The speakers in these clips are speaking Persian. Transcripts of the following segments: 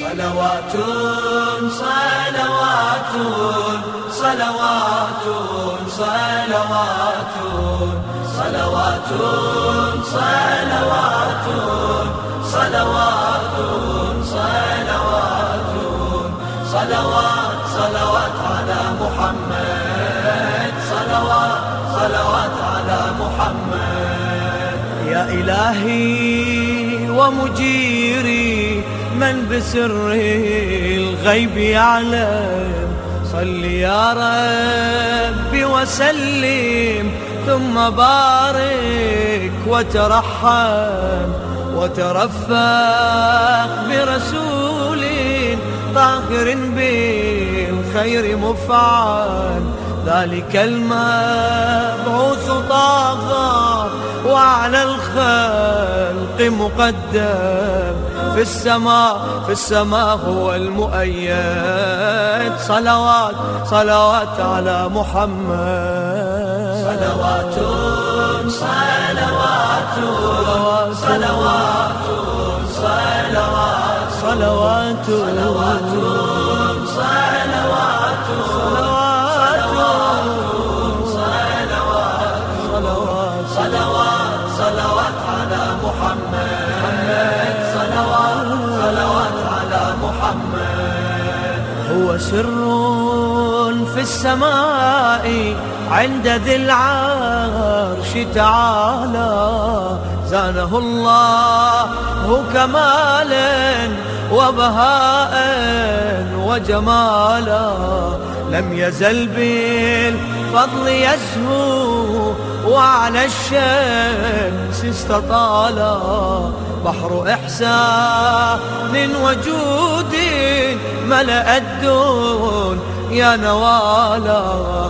صلوات صلوات صلوات صلوات صلوات صلوات صلوات صلوات صلوات صلوات على محمد صلوات صلوات على محمد. يا إلهي ومجيري من بسر الغيب يعلم، صل يا ربي وسلم ثم بارك وترحم وترفق برسول طاهر بالخير مفعل، ذلك المبعوث طاغى وعلى الخلق مقدم، في السماء هو المؤيد. صلوات صلوات على محمد. صلوات صلوات صلوات صلوات صلوات صلوات صلوات صلوات صلوات على محمد. صلوات صلوات على محمد. هو سر في السماء عند ذي العرش تعالى، زانه الله كمالا وبهاء وجمالا، لم يزل بالفضل يزهو وعلى الشمس استطالا، بحر إحسان وجود ملأ الدنيا نوالا،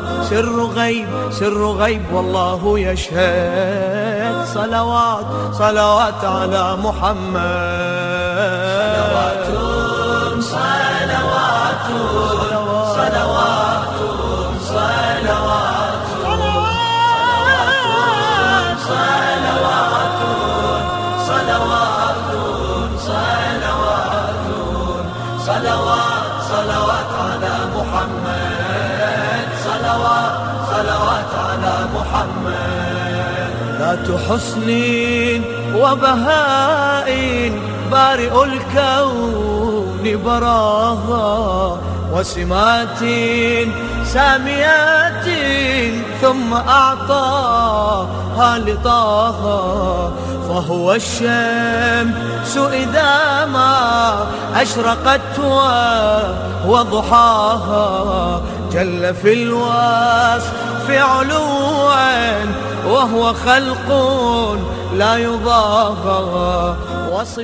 سر غيب والله يشهد. صلوات صلوات على محمد. صلوات صلوات صلوات صلوات صلوات صلوات صلوات صلوات على محمد. صلوات صلوات على محمد. ذات حسن وبهاء بارئ الكون براها، وسمات ساميات ثم أعطاها لطاها، فهو الشمس إذا ما أشرقت وضحاها، جل في الوصف علوا وهو خلق لا يضاهى وصف.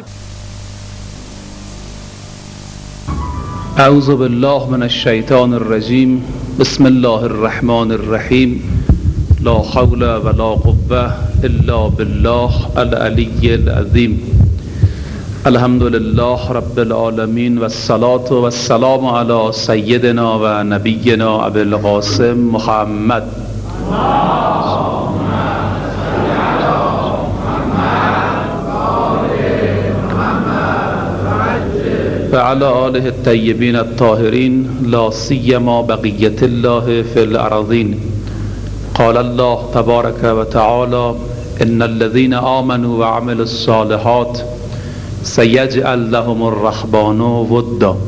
أعوذ بالله من الشيطان الرجيم. بسم الله الرحمن الرحيم. لا حول ولا قوة إلا بالله العلي العظيم. الحمد لله رب العالمين، والصلاة والسلام على سيدنا ونبينا أبي القاسم محمد وعلى آله الطيبين الطاهرين، لا سيما بقية الله في الأراضين. قال الله تبارك وتعالى: إن الذين آمنوا وعملوا الصالحات سيجعل لهم الرحمن ودا.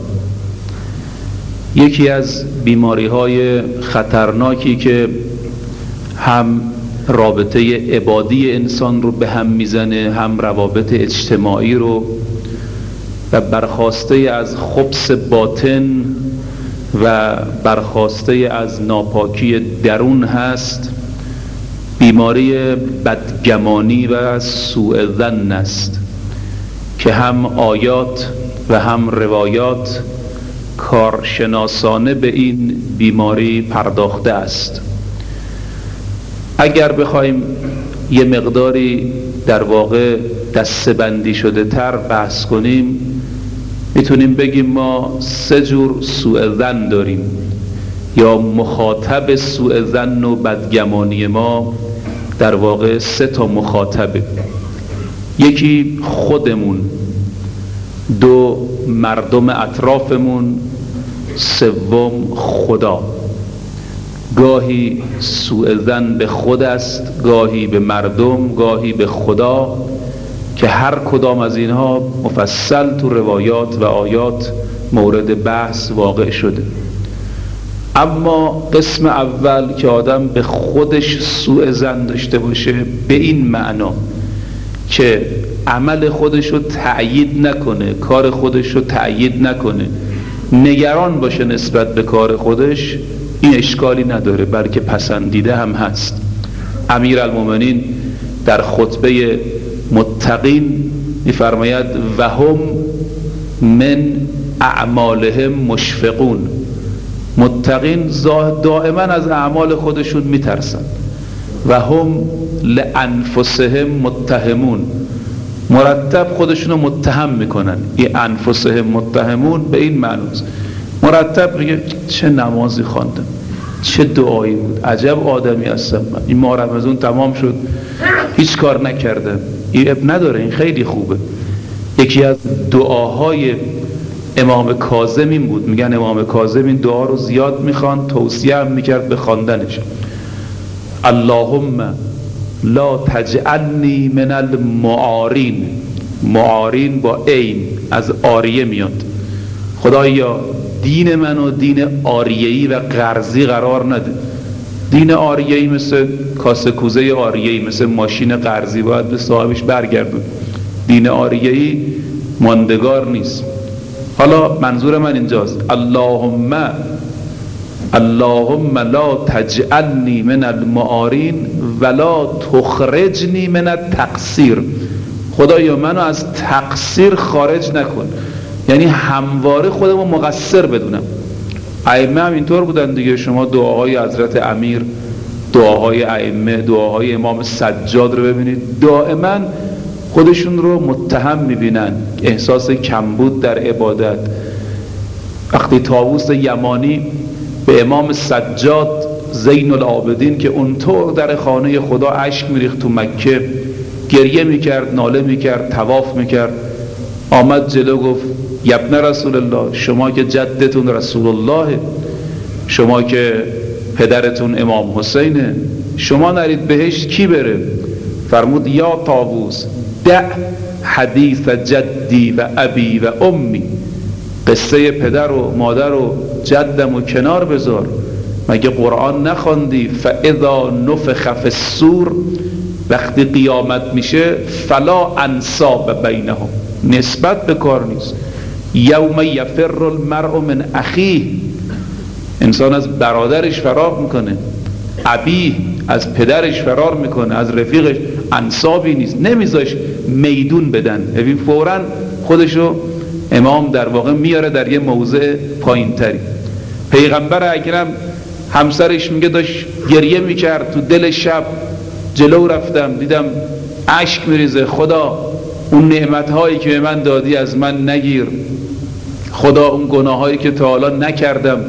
یکی از بیماری‌های خطرناکی که هم رابطه عبادی انسان رو به هم میزنه، هم روابط اجتماعی رو، و برخاسته از خبث باطن و برخاسته از ناپاکی درون هست، بیماری بدگمانی و سوء ظن است که هم آیات و هم روایات کارشناسانه به این بیماری پرداخته است. اگر بخوایم یه مقداری در واقع دسته‌بندی شده تر بحث کنیم، میتونیم بگیم ما 3 جور سوء ظن داریم، یا مخاطب سوء ظن و بدگمانی ما در واقع 3 تا مخاطبه. یکی خودمون، دو، مردم اطرافمون، سوم، خدا. گاهی سوء ظن به خود است، گاهی به مردم، گاهی به خدا، که هر کدام از اینها مفصل تو روایات و آیات مورد بحث واقع شده. اما قسم اول که آدم به خودش سوء ظن داشته باشه، به این معنا که عمل خودش رو تأیید نکنه، کار خودش رو تأیید نکنه، نگران باشه نسبت به کار خودش، این اشکالی نداره، بلکه پسندیده هم هست. امیرالمومنین در خطبه متقین می‌فرماید و هم من اعمالهم مشفقون. متقین دائما از اعمال خودشون میترسن. و هم لانفسهم متهمون، مرتب خودشون رو متهم میکنن. این انفسهم متهمون به این معناست، مرتب میگه چه نمازی خواندم، چه دعایی بود، عجب آدمی هستم من، این ماه رمضان تمام شد هیچ کار نکردم. این اب نداره، این خیلی خوبه. یکی از دعاهای امام کاظم این بود، میگن امام کاظم این دعا رو زیاد میخوان، توصیه هم میکرد به خواندنش. اللهم لا تجعلنی من المعارین. معارین با عین از آریه میاد. خدایا دین منو دین آریه‌ای و قرضی قرار نده. دین آریه‌ای مثل کاسه کوزه آریه‌ای، مثل ماشین قرضی، باید به صاحبش برگردون. دین آریه‌ای ماندگار نیست. حالا منظور من اینجاست اللهم لا تجعلنی من المعارین ولا تخرجنی من التقصیر. خدایا منو از تقصیر خارج نکن، یعنی همواره خودمو مقصر بدونم. ائمه هم اینطور بودن دیگه. شما دعاهای حضرت امیر، دعاهای ائمه، دعاهای امام سجاد رو ببینید، دائما خودشون رو متهم میبینن، احساس کمبود در عبادت. وقتی طاووس یمانی به امام سجاد زین العابدین که اونطور در خانه خدا اشک میریخت تو مکه، گریه میکرد، ناله میکرد، طواف میکرد، آمد جلو گفت ابن رسول الله، شما که جدتون رسول الله، شما که پدرتون امام حسینه، شما نرید بهشت کی بره؟ فرمود یا طاووس دع حدیث جدی و ابی و امی. قصه پدر و مادر و جدم و کنار بذار، مگه قرآن نخواندی؟ فاذا نفخ فی الصور، وقتی قیامت میشه فلا انساب بینهم، نسبت به کار نیست. یوم یفر المرء من اخیه، انسان از برادرش فرار میکنه، ابی از پدرش فرار میکنه، از رفیقش. انسابی نیست، نمیذاش میدون بدن. ببین فوراً خودشو امام در واقع میاره در یه موضع پایین تری. پیغمبر اکرم همسرش میگه داشت گریه میکرد تو دل شب، جلو رفتم دیدم اشک میریزه، خدا اون نعمتهایی که به من دادی از من نگیر، خدا اون گناهایی که تا حالا نکردم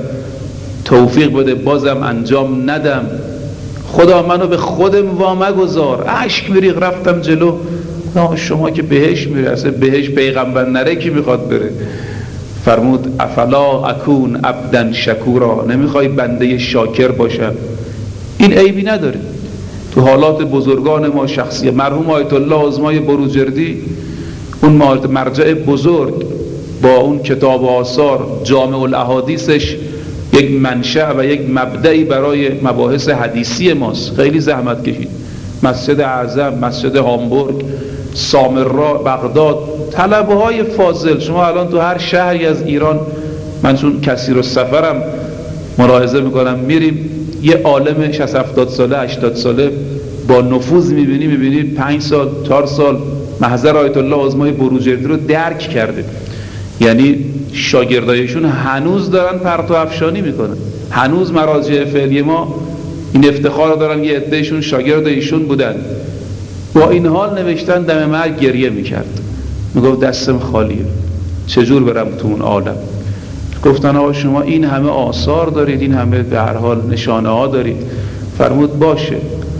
توفیق بده بازم انجام ندم، خدا منو به خودم وامگذار. اشک میریخت، رفتم جلو. شما که بهش میره، اصلا بهش پیغمبر نره کی میخواد بره؟ فرمود افلا اکون عبدا شکورا، نمیخوای بنده شاکر باشم؟ این عیبی نداره. تو حالات بزرگان ما شخصی، مرحوم آیت الله عظمای بروجردی، اون مرجع بزرگ با اون کتاب و آثار جامع الاحادیثش یک منشأ و یک مبدعی برای مباحث حدیثی ماست. خیلی زحمت کشید. مسجد اعظم، مسجد هامبورگ، سامرا، بغداد، طلبه های فاضل. شما الان تو هر شهری از ایران، من چون کثیر السفرم ملاحظه میکنم، میریم یه عالم 60-70 ساله 80 ساله با نفوذ میبینید 5 سال 4 سال محضر آیت الله عظمای بروجردی رو درک کرده. یعنی شاگردایشون هنوز دارن پرتو افشانی میکنن، هنوز مراجع فعلی ما این افتخار دارن یه عدهشون شاگرد ایشون بودن. با این حال نوشتن دم مرگ گریه میکرد، میگفت دستم خالیه، چجور برم تو اون عالم؟ گفتن آقا شما این همه آثار دارید، این همه به هر حال نشانه ها دارید. فرمود باشه،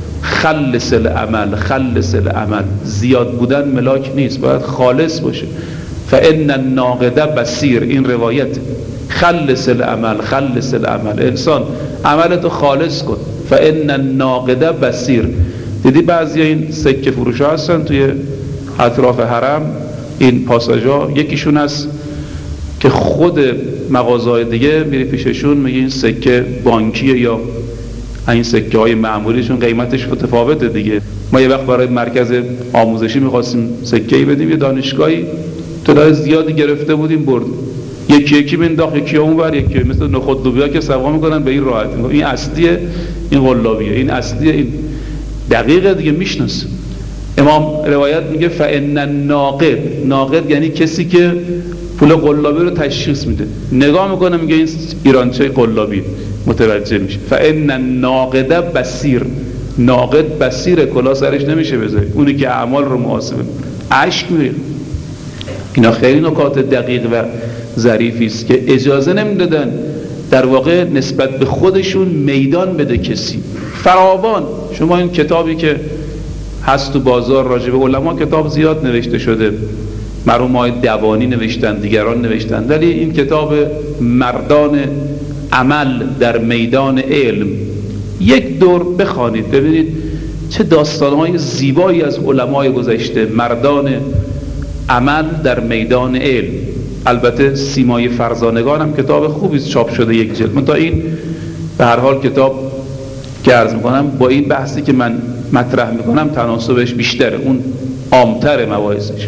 خلص العمل، خلص العمل. زیاد بودن ملاک نیست، باید خالص باشه. فان الناقد بصیر. این روایت خلص العمل، انسان عملتو خالص کن. فان الناقد بصیر. دیدی بعضی این سکه فروش ها هستن توی اطراف حرم، این پاساژها، یکیشون هست که خود مغازه‌های دیگه میری پیششون میگه این سکه بانکیه یا این سکه های معمولیشون قیمتش متفاوته دیگه. ما یه وقت برای مرکز آموزشی میخواستیم سکه‌ای بدیم، یه دانشگاهی طلای زیادی گرفته بودیم بردیم، یکی بنداخت، یکی اونور، یکی مثل نخود لوبیا که سوا میکنن به این راحتی، این اصلیه این قلابیه، این اصلیه این دقیقه دیگه میشناسه. امام روایت میگه فان الناقد یعنی کسی که پول قلابی رو تشخیص میده، نگاه میکنه میگه این ایرانچه قلابی، متوجه میشه. فان الناقد بصیر. ناقد بصیر، کلا سرش نمیشه بذاری، اونی که اعمال رو محاسبه اشک میره. اینا خیلی نکات دقیق و ظریفی است که اجازه نمیدادن در واقع نسبت به خودشون میدان بده کسی. فراوان شما این کتابی که هست تو بازار راجع به علما، کتاب زیاد نوشته شده، مرحوم آقای دوانی نوشتن، دیگران نوشتن، ولی این کتاب مردان عمل در میدان علم یک دور بخوانید ببینید چه داستانهای زیبایی از علمای گذشته. مردان عمل در میدان علم. البته سیمای فرزانگان هم کتاب خوبی چاپ شده، یک جلد. من تا این به هر حال کتاب که عرض میکنم با این بحثی که من مطرح میکنم تناسبش بیشتره، اون عامتر مواعظش.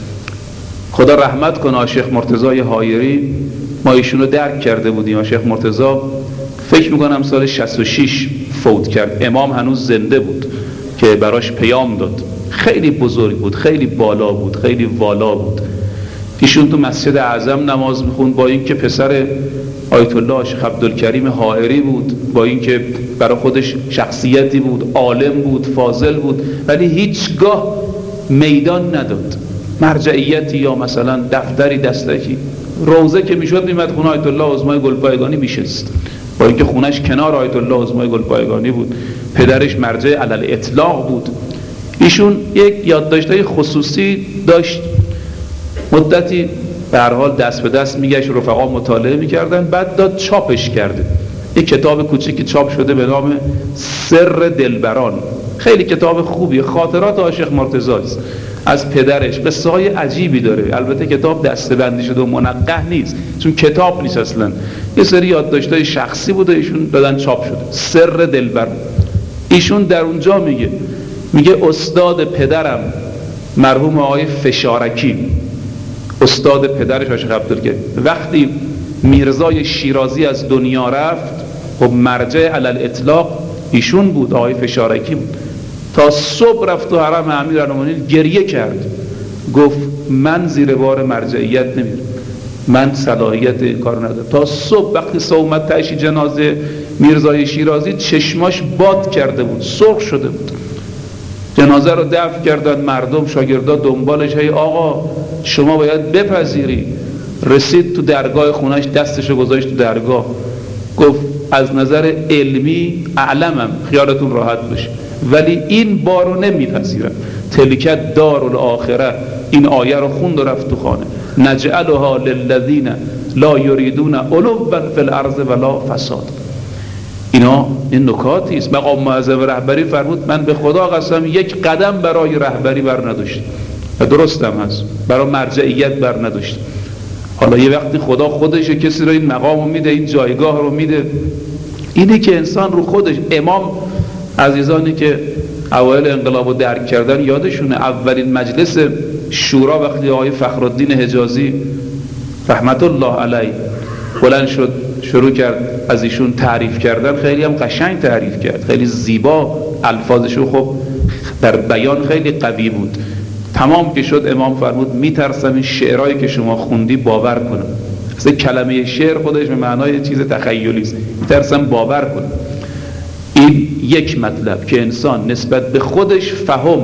خدا رحمت کنه شیخ مرتضی حایری، ما ایشونو درک کرده بودیم. شیخ مرتضی فکر میکنم سال 66 فوت کرد، امام هنوز زنده بود که براش پیام داد. خیلی بزرگ بود، خیلی بالا بود، خیلی والا بود. ایشون تو مسجد اعظم نماز میخوند، با اینکه پسر آیت الله شیخ عبدالکریم حائری بود، با اینکه برای خودش شخصیتی بود، عالم بود، فاضل بود، ولی هیچگاه میدان نداد، مرجعیتی یا مثلا دفتری دستکی. روزه که میشد میمد خونه آیت الله عظمای گلپایگانی میشست، با اینکه خونش کنار آیت الله عظمای گلپایگانی بود، پدرش مرجع علی الاطلاق بود. ایشون یک یادداشت‌های خصوصی داشت، مدتی به هر حال دست به دست میگشت، رفقا مطالعه میکردن، بعد داد چاپش کرده. یک کتاب کوچیکی چاپ شده به نام سر دلبران، خیلی کتاب خوبیه، خاطرات عاشق مرتضی است از پدرش، قصه های عجیبی داره. البته کتاب دسته‌بندی شده و منقح نیست، چون کتاب نیست اصلا، یه سری یادداشت‌های شخصی بوده، ایشون دادن چاپ شده، سر دلبران. ایشون در اونجا میگه استاد پدرم مرحوم آقای فشارکی، استاد پدرش شیخ عبدالکریم، وقتی میرزای شیرازی از دنیا رفت، خب مرجع علی الاطلاق ایشون بود، آقای فشارکی بود. تا صبح رفت تو حرم امیرالمومنین گریه کرد، گفت من زیر بار مرجعیت نمیرم، من صلاحیت این کار ندارم. تا صبح وقتی صومت تعشی جنازه میرزای شیرازی چشماش باد کرده بود، سرخ شده بود. جنازه رو دفن کردن، مردم شاگردا دنبالش، هی آقا شما باید بپذیری. رسید تو درگاه خونش، دستشو گذاشت تو درگاه، گفت از نظر علمی اعلمم، خیالتون راحت باشه، ولی این بارو نمیپذیرم. تلکت دار الاخره، این آیه رو خوند و رفت تو خانه. نجعلها للذین لا یریدون علوا فی الارض ولا فساد. اینا این نکاتی است. مقام معظم رهبری فرمود من به خدا قسم یک قدم برای رهبری بر نداشتم، و درستم هست، برای مرجعیت بر نداشتم. حالا یه وقتی خدا خودش کسی رو این مقام رو میده، این جایگاه رو میده، اینه که انسان رو خودش. امام عزیزانی که اوایل انقلاب رو درک کردن یادشونه، اولین مجلس شورا وقتی آقای فخرالدین حجازی رحمت الله علیه بلند شد شروع کرد از ایشون تعریف کردن، خیلی هم قشنگ تعریف کرد، خیلی زیبا، الفاظشو خب در بیان خیلی قوی بود. تمام که شد امام فرمود میترسم این شعرهایی که شما خوندی باور کنم. اصلا کلمه شعر خودش به معنای چیز تخیلی است، میترسم باور کنم. این یک مطلب که انسان نسبت به خودش فهم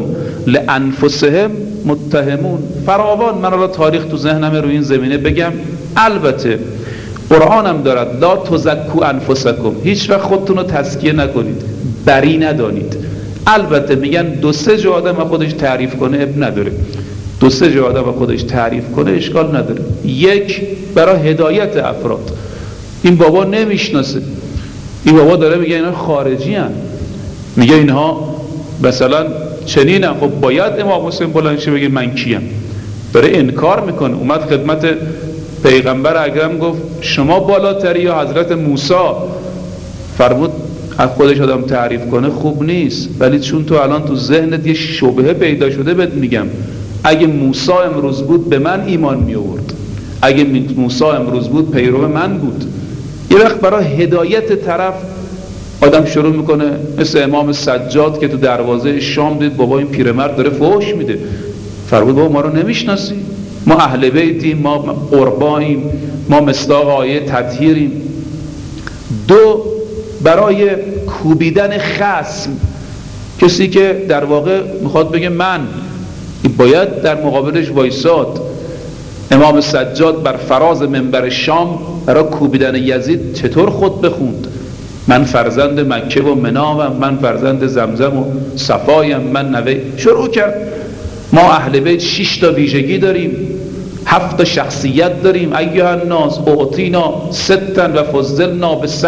لانفسهم متهمون. فراوان من الان تاریخ تو ذهنم رو این زمینه بگم. البته قرآن هم دارد لا تزکوا انفسکم، هیچ وقت خودتون رو تزکیه نکنید، بری ندانید. البته میگن دو سه جا آدم خودش تعریف کنه اب نداره، 2-3 جا آدم خودش تعریف کنه اشکال نداره. یک، برای هدایت افراد. این بابا نمیشناسه، این بابا داره میگه اینا خارجی هن، میگه اینها مثلا چنینن، خب باید امام حسین بلند شه بگه من کیم. داره انکار میکنه. اومد خدمت پیغمبر اکرم گفت شما بالاتری یا حضرت موسی؟ فرمود از خودش آدم تعریف کنه خوب نیست، ولی چون تو الان تو ذهنت یه شبهه پیدا شده بهت میگم، اگه موسی امروز بود به من ایمان می آورد، اگه موسی امروز بود پیرو من بود. یه وقت برای هدایت طرف آدم شروع میکنه مثل امام سجاد که تو دروازه شام دید بابا این پیرمرد داره فحش میده. فرمود بابا ما رو نمیشناسی؟ ما اهل بیتیم، ما قرباییم، ما مصداق آیه تطهیریم. 2، برای کوبیدن خصم. کسی که در واقع میخواد بگه من باید در مقابلش وایساد. امام سجاد بر فراز منبر شام برای کوبیدن یزید چطور خطبه خوند؟ من فرزند مکه و منامم، من فرزند زمزم و صفایم، من نوه. شروع کرد. ما اهل بیت 6 تا ویژگی داریم، 7 تا شخصیت داریم. ایها الناس اعطینا 6 و فضلنا ب7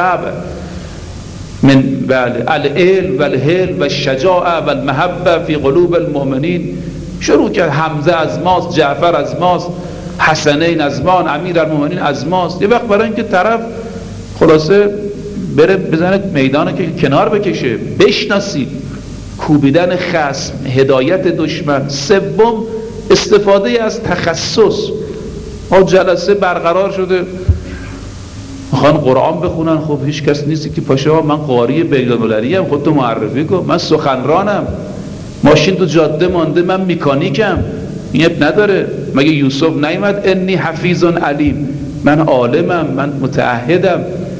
من العلم و الحلم و الشجاعه و المحبه فی قلوب المؤمنین. شروع کرد. حمزه از ماست، جعفر از ماست، حسنین از ما، امیرالمؤمنین از ماست. یه وقت برای اینکه طرف خلاصه بره بزنه میدانه که کنار بکشه، بشناسید. کوبیدن خصم، هدایت دشمن. 3، استفاده از تخصص. جلسه برقرار شده میخوان قرآن بخونن، خب هیچ کس نیستی که پاشه من قاری بین‌المللی ام، خودتو معرفی کن. من سخنرانم، ماشین تو جاده مانده، من مکانیکم. این نداره. مگه یوسف نیامد انی حفیظ علیم، من عالمم، من متعهدم؟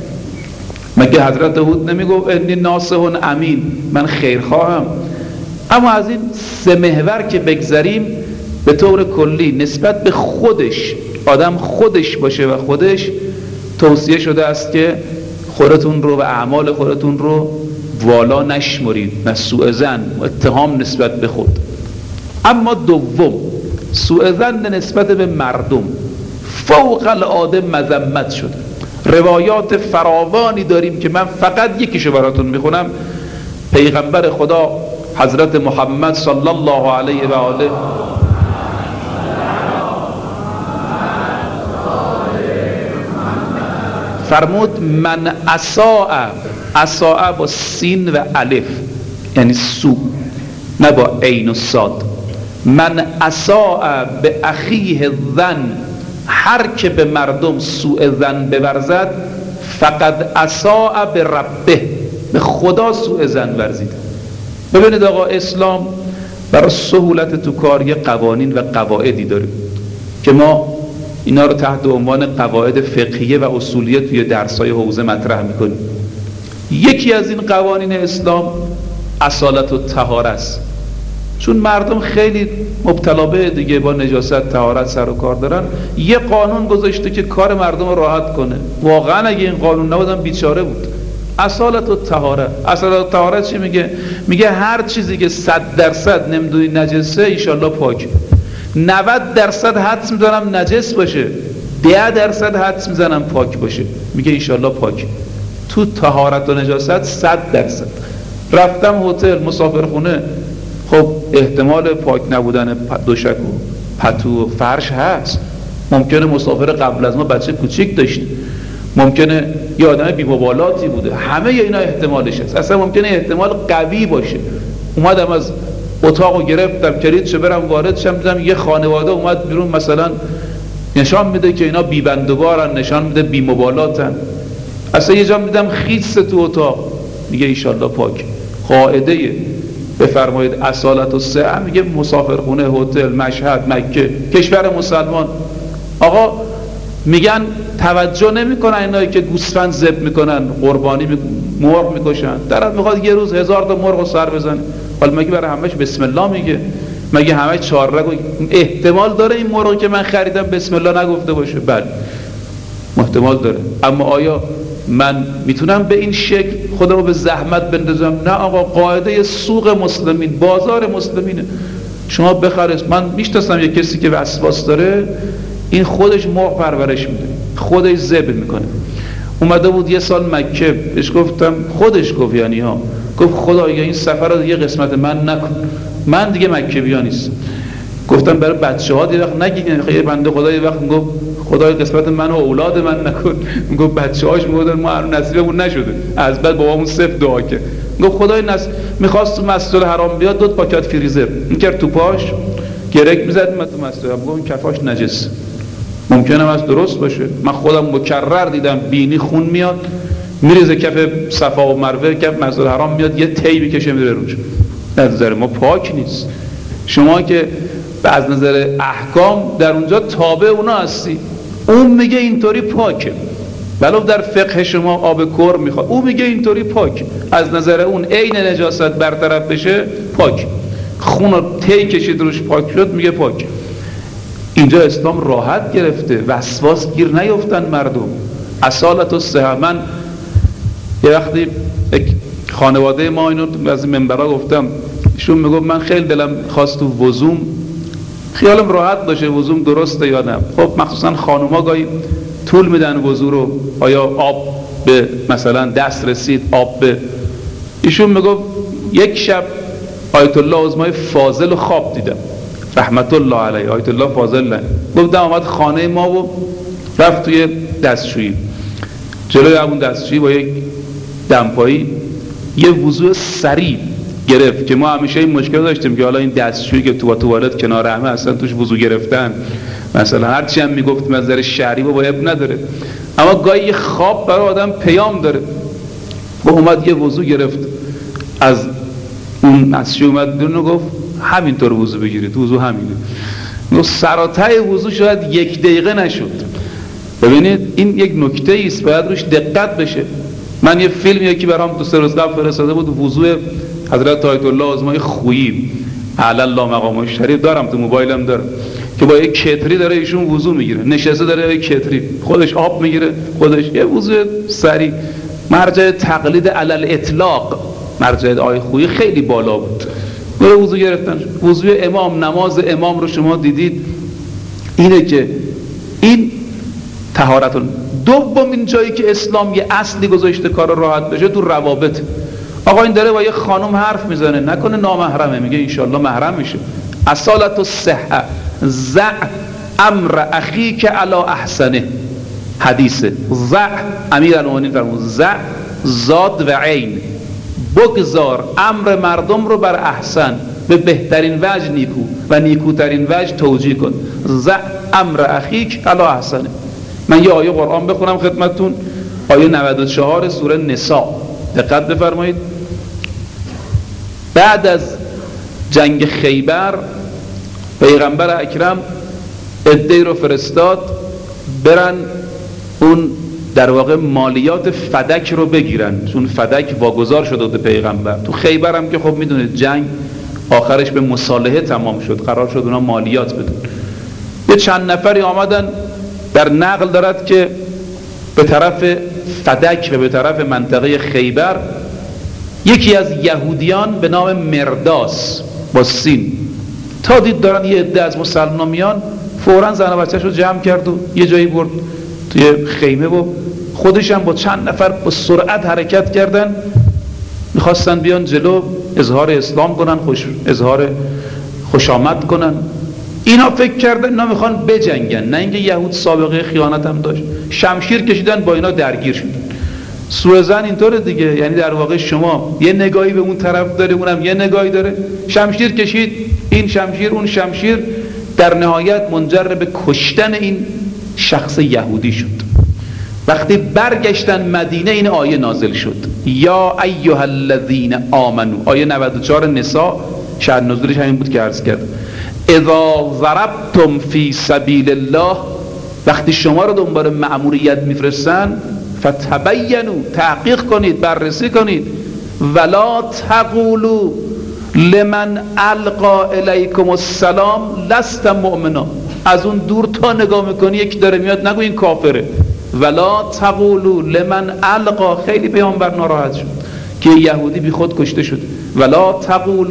مگه حضرت هود نمیگفت انی ناصح امین، من خیرخواهم؟ اما از این 3 محور که بگذریم، به طور کلی نسبت به خودش، آدم خودش باشه و خودش توصیه شده است که خودتون رو و اعمال خودتون رو والا نشمرید، نه سوء ظن و اتهام نسبت به خود. اما 2، سوء ظن نسبت به مردم فوق العاده مذمت شده. روایات فراوانی داریم که من فقط یکیشو براتون میخونم. پیغمبر خدا حضرت محمد صلی الله علیه و آله فرمود من اساء با سین و الف، یعنی سو، نه با عین و صاد. من اساء به اخیه ظن، هر که به مردم سوء ظن بورزد، فقد اساء به ربه، به خدا سوء ظن ورزیده. ببینید آقا، اسلام برای سهولت تو کار یه قوانین و قواعدی داره که ما اینا رو تحت عنوان قواعد فقهیه و اصولیه توی درس‌های حوزه مطرح میکنیم. یکی از این قوانین اسلام اصالت و طهارت است. چون مردم خیلی مبتلا به دیگه با نجاست، طهارت سر و کار دارن، یه قانون گذاشته که کار مردم رو راحت کنه. واقعا اگه این قانون نبودن بیچاره بود. اصالت و طهارت. اصالت و طهارت چی میگه؟ میگه هر چیزی که 100% نمیدونی نجسه ایشالله پاکه. 90% حدس میزنم نجس باشه، 10% حدس میزنم پاک باشه، میگه ایشالله پاکه. تو طهارت و نجاست 100%. رفتم هتل، مسافرخونه، خب احتمال پاک نبودن دوشک و پتو و فرش هست. ممکنه مسافر قبل از ما بچه کوچیک داشته، ممکنه یه آدم بی‌مبالاتی بوده، همه اینا احتمالش هست. اصلا ممکنه احتمال قوی باشه. اومدم از اتاقو گرفتم کلیدشو برم وارد شم، دیدم یه خانواده اومد بیرون، مثلا نشان میده که اینا بی‌بندوبارن، نشان میده بی‌مبالاتن. اصلا یه جا دیدم خیس تو اتاق، میگه ایشالله پاک. قاعده بفرمایید اصالت و سعه، میگه مسافرخونه، هتل، مشهد، مکه، کشور مسلمان. آقا میگن توجه نمیکنن اینایی که گوسفند ذبح میکنن، قربانی مرغ میکشن. طرف میخواد یه روز 1000 تا مرغ رو سر بزنه، حالا مگه برای همش بسم الله میگه؟ مگه همش 4 رگ؟ احتمال داره این مرغ که من خریدم بسم الله نگفته باشه؟ بله احتمال داره. اما آیا من میتونم به این شکل خودمو به زحمت بندازم؟ نه آقا، قاعده سوق مسلمین، بازار مسلمینه. شما بخرید. من میشناسم یک کسی که وسواس داره، این خودش مرغ پرورش میده، خودش ذبح میکنه. اومده بود یه سال مکه، بهش گفتم، خودش گفت یعنی ها، گفت خدایا این سفر رو دیگه قسمت من نکن، من دیگه مکه بیا نیستم. گفتم برای بچه‌ها یه وقت نگید، خیلی بنده خدا یه وقت میگفت خدای قسمت من و اولاد من نکن، میگفت بچه‌هاش میگفتن ما نصیبمون نشده، از بعد بابامون صفر دعا کرد، گفت خدای میخواست تو مسجد حرام بیاد، 2 پاکت فریزر میکرد تو پاش، گرک میزد من تو مسجد، میگم این کفاش نجس، ممکنه از درست باشه، من خودم مکرر دیدم بینی خون میاد میریزه کف صفا و مروه، کف مسجد حرام میاد یه تی میکشه میره روش. از نظر ما پاک نیست. شما که از نظر احکام در اونجا تابع اونا هستی، اون میگه اینطوری پاکه، ولو در فقه شما آب کر میخواد، اون میگه اینطوری پاک، از نظر اون عین نجاست برطرف بشه پاک، خون رو تی کشید روش پاک شد میگه پاک. اینجا اسلام راحت گرفته، وسواس گیر نیفتن مردم. اصالت و صحه. من یه وقتی خانواده ما اینو از منبرها گفتم، ایشون میگفت من خیلی دلم خواست تو وضوم، خیالم راحت باشه وضوم درسته یا نه. خب مخصوصا خانوما گاهی طول میدن وضو رو، آیا آب به مثلا دست رسید آب به. ایشون میگفت یک شب آیت الله عظمای فاضل رو خواب دیدم رحمت الله علیه، آیت الله فاضل، گفتم آمد خانه ما و رفت توی دستشویی، جلوی همون دستشویی با یک دمپایی یه وضو سریع گرفت که ما همیشه این مشکل داشتیم که حالا این دستشویی که تو توالت کنار همه اصلا توش وضو گرفتن، مثلا هرچی هم میگفتیم از نظر شرعی با اب نداره، اما گاهی یه خواب برای آدم پیام داره. و اومد یه وضو گرفت از اون دستشویی، اومد بیرون و گفت همینطور وضو بگیرید، وضو همینه. نو سراتای وضو شاید 1 دقیقه نشد. ببینید این یک نکته ایست، باید روش دقت بشه. من یه فیلم یکی برام تو 3 روز قبل فرستاده بود، وضو حضرت آیت الله عظمای خویی علی الله مقامه شریف، دارم تو موبایلم دارم، که با یک کتری داره ایشون وضو میگیره، نشسته داره یک کتری خودش آب میگیره، خودش یه وضو سری. مرجع تقلید علی الاطلاق مرجع آیه خویی خیلی بالا بود، داره وضو گرفتن. وضو امام، نماز امام رو شما دیدید، اینه که این طهارتون. دومین جایی که اسلام یه اصلی گذاشته کار راحت بشه تو روابط. آقا این داره با یه خانم حرف میزنه، نکنه نامحرمه، میگه انشالله محرم میشه. اصالت و صحه، زع امر اخیک علی احسنه، حدیثه. زع امیرالمومنین فرمود، زع زاد و عین، بگذار امر مردم رو بر احسن، به بهترین وجه نیکو و نیکوترین وجه توجیه کن. زع امر اخیک علی احسنه. من یه آیه قرآن بخونم خدمتتون، آیه 94 سوره نساء، دقت بفرمایید. بعد از جنگ خیبر پیغمبر اکرم عده‌ای رو فرستاد برن اون در واقع مالیات فدک رو بگیرن، چون فدک واگذار شده بود پیغمبر. تو خیبر هم که خب میدونید جنگ آخرش به مصالحه تمام شد، قرار شد اونا مالیات بدن. یه چند نفری آمدن، در نقل دارد که به طرف فدک و به طرف منطقه خیبر یکی از یهودیان به نام مرداس با سین، تا دید دارن یه عده از مسلمان میان، فوراً زن و بچه‌شو جمع کرد و یه جایی برد توی خیمه و خودش هم با چند نفر با سرعت حرکت کردن، میخواستن بیان جلو اظهار اسلام کنن، اظهار خوش آمد کنن. اینا فکر کردن اینا میخوان بجنگن، نه اینکه یهود سابقه خیانت هم داشت. شمشیر کشیدن، با اینا درگیر شدن. سوء ظن اینطوره دیگه، یعنی در واقع شما یه نگاهی به اون طرف داره، اونم یه نگاهی داره، شمشیر کشید، این شمشیر اون شمشیر، در نهایت منجر به کشتن این شخص یهودی شد. وقتی برگشتن مدینه این آیه نازل شد، یا ایها الذین آمنو، آیه 94 نساء، شأن نزولش همین بود که عرض کردم. اذا ضربتم فی سبیل الله، وقتی شما رو دنبال مأموریت میفرستن، فتبینوا، تحقیق کنید، بررسی کنید، ولا تقولوا لمن القا الیکم السلام لست مؤمنا، از اون دور تا نگاه میکنی یکی داره میاد نگو این کافره. ولا تقولوا لمن القا، خیلی پیامبر ناراحت شد که یهودی بی خود کشته شد. ولا تقولوا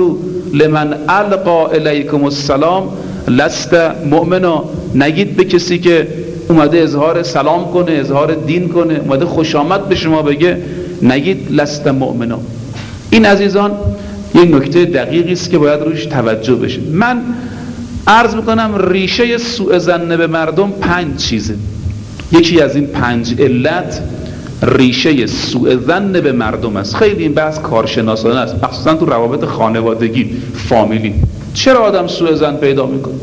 لمن القا الیکم السلام لست مؤمنا. نگید به کسی که اومده اظهار سلام کنه، اظهار دین کنه، اومده خوش آمد به شما بگه، نگید لست مؤمنا. این عزیزان یک نکته دقیقی است که باید روش توجه بشه. من عرض میکنم ریشه سوء ظن به مردم 5 چیزه. یکی از این 5 علت ریشه سوء ظن به مردم است. خیلی این بحث کارشناسانه است، مخصوصا تو روابط خانوادگی، فامیلی. چرا آدم سوء ظن پیدا میکنه؟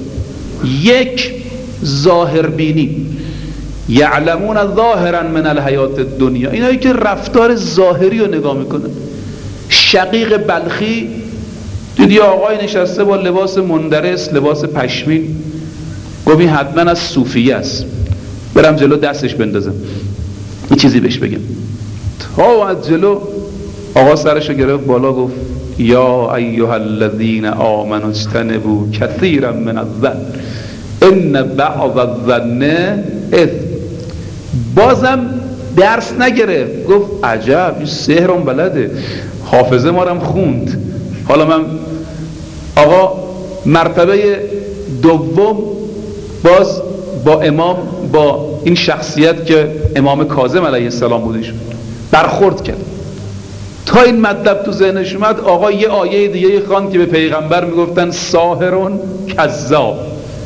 1 ظاهر بینی، یعلمون ظاهرا من الحیات الدنیا، اینایی که رفتار ظاهری رو نگاه میکنن. شقیق بلخی دیدی آقای نشسته با لباس مندرس، لباس پشمین، گفت این حتما از صوفیه است، برم جلو دستش بندازم این چیزی بهش بگم. تا از جلو آقا سرشو گرفت بالا، گفت یا ایها الذین آمنوا اجتنبوا کثیرا من الظن ان بعض الظن اثم. بازم درس نگرفت، گفت عجب این سحرم بلده، حافظه مارم خوند. حالا من آقا مرتبه دوم باز با امام، با این شخصیت که امام کاظم علیه السلام بودش برخورد کرد. تا این مطلب تو ذهنش اومد، آقا یه آیه دیگه خواند که به پیغمبر میگفتن ساحرون کذاب.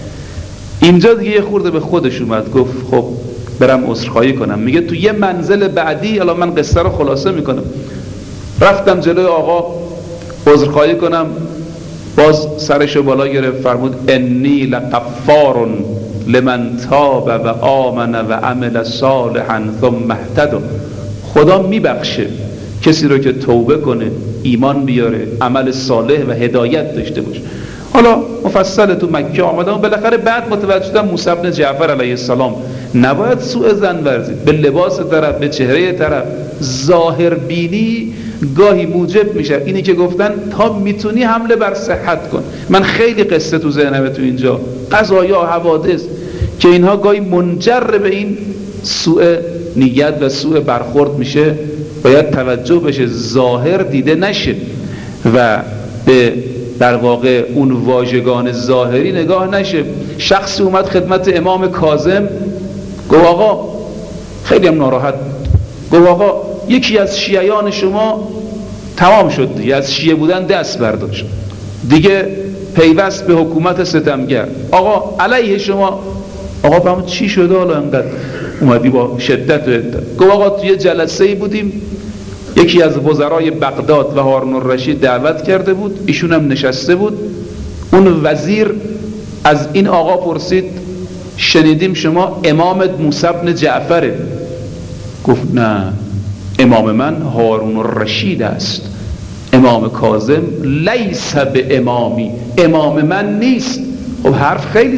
اینجا دیگه خورده به خودش اومد، گفت خب برم عذرخواهی کنم. میگه تو یه منزل بعدی، حالا من قصه رو خلاصه میکنم، رفتم جلوی آقا عذرخواهی کنم، باز سرشو بالا گرفت، فرمود انی لغفار لمن تاب و آمن و عمل صالحا ثم اهتدى. خدا میبخشه کسی رو که توبه کنه، ایمان بیاره، عمل صالح و هدایت داشته باشه. حالا مفصل تو مکه آمدم، بالاخره بعد متوجه شدم موسی بن جعفر علیه السلام نباید سوء ظن ورزید به لباس طرف، به چهره طرف. ظاهر بینی گاهی موجب میشه اینی که گفتن تا میتونی حمله بر صحت کن. من خیلی قصه تو ذهنمه تو اینجا، قضایا، حوادث که اینها گاهی منجر به این سوء نیت و سوء برخورد میشه. باید توجه بشه ظاهر دیده نشه و به در واقع اون واژگان ظاهری نگاه نشه. شخصی اومد خدمت امام کاظم، گفت آقا، خیلی هم ناراحت، گفت آقا یکی از شیعیان شما تمام شد دیگه، از شیعه بودن دست برداشت دیگه، پیوست به حکومت ستمگر. آقا علیه شما. آقا فهمت چی شده حالا انقدر اومدی با شدت و عدت؟ گفت آقا توی جلسه‌ای بودیم، یکی از وزرای بغداد و هارون الرشید دعوت کرده بود، ایشون هم نشسته بود. اون وزیر از این آقا پرسید شنیدیم شما امامت موسی بن جعفره؟ گفت نه، امام من هارون الرشید است، امام کاظم لیس به امامی، امام من نیست. خب حرف خیلی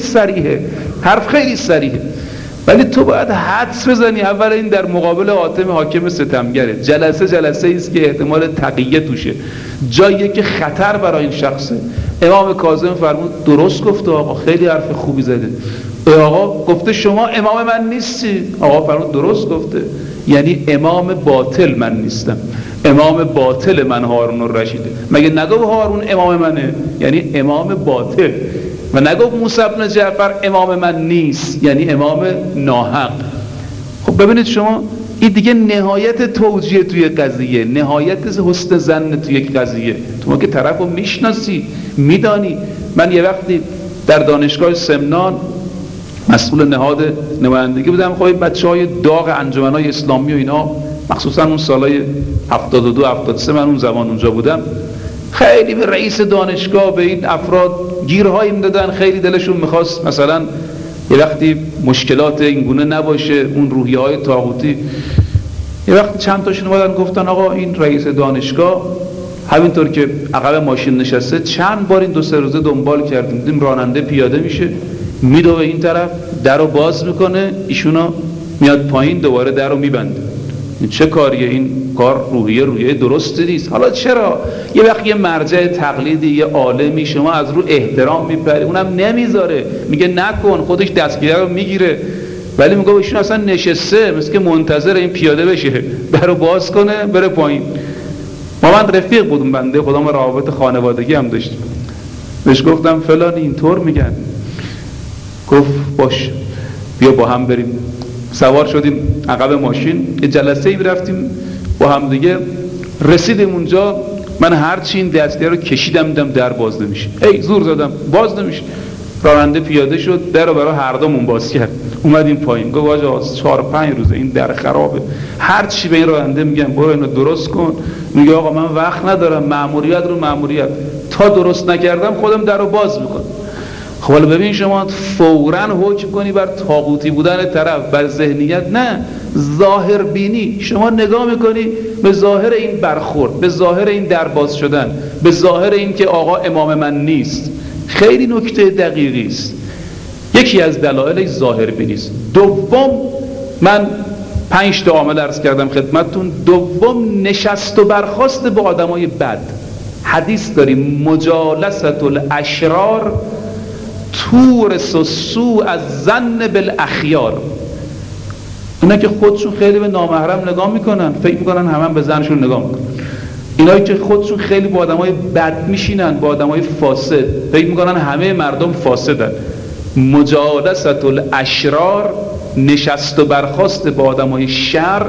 صریحه، ولی تو باید حدس بزنی اول این در مقابل حاتم حاکم ستمگره. جلسه ایست که احتمال تقیه توشه، جاییه که خطر برای این شخصه. امام کاظم فرمود درست گفته آقا، خیلی حرف خوبی زده. آقا گفته شما امام من نیستی؟ آقا فرمود درست گفته، یعنی امام باطل من نیستم، امام باطل من هارون الرشیده. مگه نگو هارون امام منه؟ یعنی امام باطل. و نگفت موسی بن جعفر امام من نیست، یعنی امام ناحق. خب ببینید شما، این دیگه نهایت توجیه توی قضیه، نهایت حسن ظن توی یک قضیه. تو که طرف رو میشناسی، میدانی. من یه وقتی در دانشگاه سمنان مسئول نهاد نمایندگی بودم. خب بچهای داغ انجمنهای اسلامی و اینا، مخصوصا اون سالهای 72 73 من اون زمان اونجا بودم، خیلی به رئیس دانشگاه، به این افراد گیرهایی میدادن. خیلی دلشون میخواست مثلا یه وقتی مشکلات اینگونه نباشه، اون روحیه‌های طاغوتی. یه وقتی چند تاشون اومدن گفتن آقا این رئیس دانشگاه همینطور که عقب ماشین نشسته، چند بار این 2-3 روزه دنبال کردیم، دیدیم راننده پیاده میشه، میدوه این طرف، درو باز میکنه، ایشونو میاد پایین، دوباره درو میبنده. این چه کاریه؟ این کار روحیه درستی نیست. حالا چرا یه وقت یه مرجع تقلیدی، یه عالمی، شما از رو احترام میپری، اونم نمیذاره، میگه نکن، خودش دستگیره رو میگیره، ولی میگه ایشون اصلا نشسته، مثل که منتظر این پیاده بشه، درو باز کنه بره پایین. با من رفیق بودم، بنده خدا ما روابط خانوادگی هم داشتیم. بهش گفتم فلان اینطور میگن. گفت باش بیا با هم بریم. سوار شدیم عقب ماشین، یه جلسه‌ای رفتیم با هم دیگه. رسیدیم اونجا، من هرچی این دسته رو کشیدم دیدم در باز نمیشه. زور زدم باز نمیشه. راننده پیاده شد، در رو برای هر دومون باز کرد. اومدیم پایین. گفت آقا 4-5 روزه این در خرابه. هر چی به این راننده میگم برو اینو درست کن، میگه آقا من وقت ندارم، مأموریت رو مأموریت، تا درست نکردم خودم در رو باز میکنم. خب حالا ببین شما فوراً حکم کنی بر طاغوتی بودن طرف، بر ذهنیت نه، ظاهر بینی. شما نگاه میکنی به ظاهر این برخورد، به ظاهر این درباز شدن، به ظاهر این که آقا امام من نیست. خیلی نکته دقیقی است. یکی از دلایلش ظاهر بینی است. دوم، من 5 تا عامل عرض کردم خدمتتون. دوم، نشست و برخاست با آدمای بد. حدیث داریم مجالست الاشرار تورث السوء الظن بالاخیار. اینا که خودشون خیلی به نامحرم نگاه میکنن، فکر میکنن همه به زنشون نگاه میکنن. اینایی که خودشون خیلی با آدمای بد میشینن، با آدمای فاسد، فکر میکنن همه مردم فاسدن. مجالست الاشرار، نشست و برخاست با آدمای شر،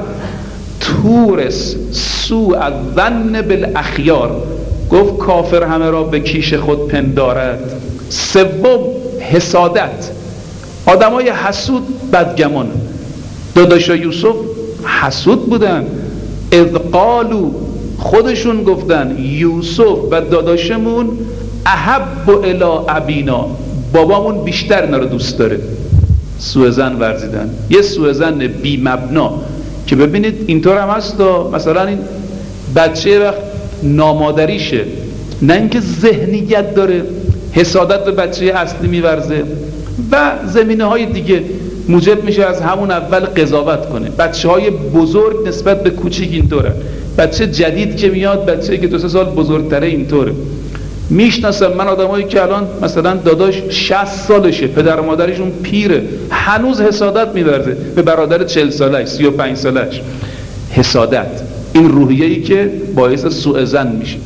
تورث سوء الظن بالاخیار. گفت کافر همه را به کیش خود پندارد. سوم، حسادت. آدمای حسود بدگمان. داداشا یوسف حسود بودن. اذ قالوا، خودشون گفتن یوسف و داداشمون احب الی ابینا، بابامون بیشتر اینا رو دوست داره. سوء ظن ورزیدن، یه سوء ظن بی مبنا که ببینید اینطور هم هست. مثلا این بچه وقت نامادریشه، نه اینکه ذهنیت داره، حسادت به بچه اصلی میورزه و زمینه های دیگه موجب میشه از همون اول قضاوت کنه. بچه های بزرگ نسبت به کوچیک اینطوره. بچه جدید که میاد، بچه که 2-3 سال بزرگتره اینطوره. میشناسم من آدمایی که الان مثلا داداش 60 سالشه، پدر و مادرشون پیره، هنوز حسادت میورزه به برادر 40 سالش، 35 سالش. حسادت، این روحیه‌ای که باعث سوء ظن میشه.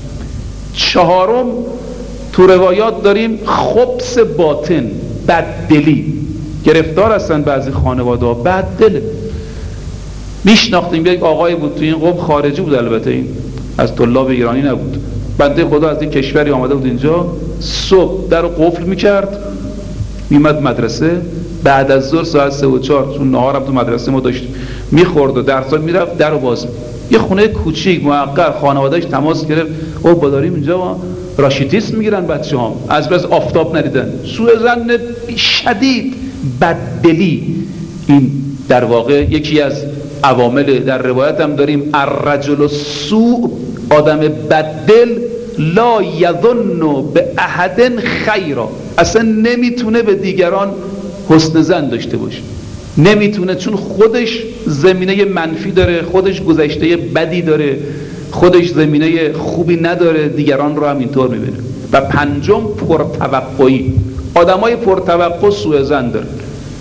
4م، تو روایات داریم خبث باطن، بددلی. گرفتار هستن بعضی خانواده‌ها، بددله. میشناختیم یک آقای بود تو این قوم، خارجی بود البته، این از طلاب ایرانی نبود. بنده خدا از این کشوری آمده بود اینجا، صبح در رو قفل میکرد، میمد مدرسه، بعد از ظهر ساعت 3 و 4 چون نهارم تو مدرسه ما داشتیم، میخورد و درسا میرفت، در رو باز. یه خونه کوچیک محقر، خانواده‌اش تماس گرفت، او داریم اینجا ما راشیتیسم میگیرن بچه‌هام، از بس آفتاب ندیدن. سوء ظن شدید، بددلی. این در واقع یکی از عوامل. در روایت هم داریم الرجل السوء، آدم بددل، لا یظن به احد خیرا، اصلا نمیتونه به دیگران حسن ظن داشته باشه، نمیتونه، چون خودش زمینه منفی داره، خودش گذشته بدی داره، خودش زمینه خوبی نداره، دیگران رو هم اینطور میبینه. و 5م، پرتوقعی. آدمای پرتوقع سوء ظن داره.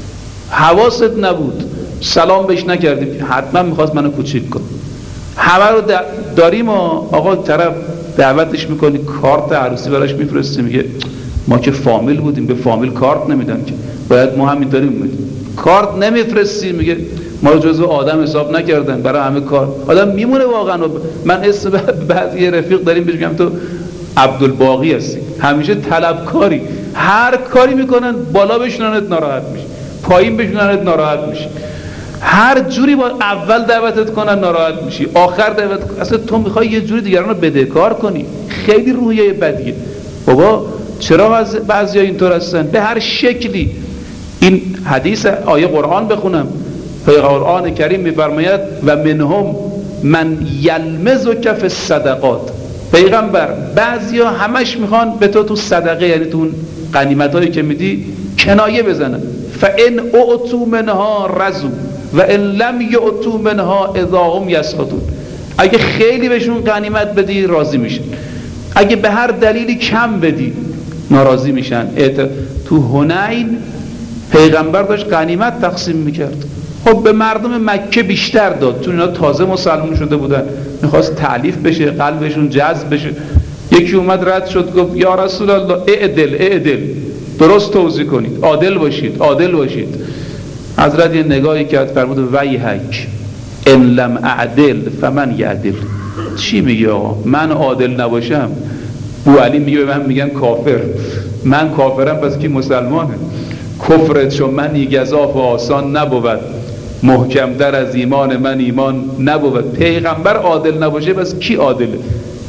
حواست نبود، سلام بهش نکردیم، حتما میخواست منو کوچیک کن. همه رو داریم. آقا طرف دعوتش میکنی، کارت عروسی براش میفرستی، میگه ما که فامیل بودیم، به فامیل کارت نمیدن که، باید ما هم اینطوری میگیم. کارت نمیفرستی، میگه ما رو جزو آدم حساب نکردن، برای همه کار. آدم میمونه واقعا. من اسم بعضی رفیق داریم بهش میگم تو عبدالباقی هستی، همیشه طلبکاری، هر کاری میکنن، بالا بشوننت ناراحت میشی، پایین بشوننت ناراحت میشی، هر جوری با اول دعوتت کنن ناراحت میشی، آخر دعوت. اصلا تو میخوای یه جوری دیگران رو بدهکار کنی. خیلی روحیه بدیه بابا. چرا بعضیا اینطور هستن؟ به هر شکلی. این حدیث آیه قرآن بخونم، قرآن کریم میفرماید و منهم من یلمزک فی الصدقات. پیغمبر بعضیا همش میخوان به تو صدقه، یعنی تو غنیمتایی که میدی کنایه بزنن. فان اعطوا منها رضوا و ان لم یعطوا منها اذا هم یسخطون. اگه خیلی بهشون غنیمت بدی راضی میشن، اگه به هر دلیلی کم بدی ناراضی میشن. تو حنین پیغمبر داشت غنیمت تقسیم میکرد. خب به مردم مکه بیشتر داد، چون اینا تازه مسلمان شده بودن، میخواست تألیف بشه، قلبشون جذب بشه. یکی اومد رد شد گفت یا رسول الله اعدل، درست توضیح کنید، عادل باشید. حضرت یه نگاهی کرد فرمود ویحک ان لم اعدل فمن یعدل. چی میگه آقا؟ من عادل نباشم؟ بو علی میگه به من میگن کافر، من کافرم پس کی مسلمانه؟ کفرت چون منی گزاف و آسان نبود، محکمتر از ایمان من ایمان نبود. پیغمبر عادل نباشه پس کی عادله؟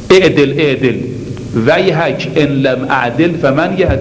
اعدل ویحک ان لم اعدل فمن یعدل.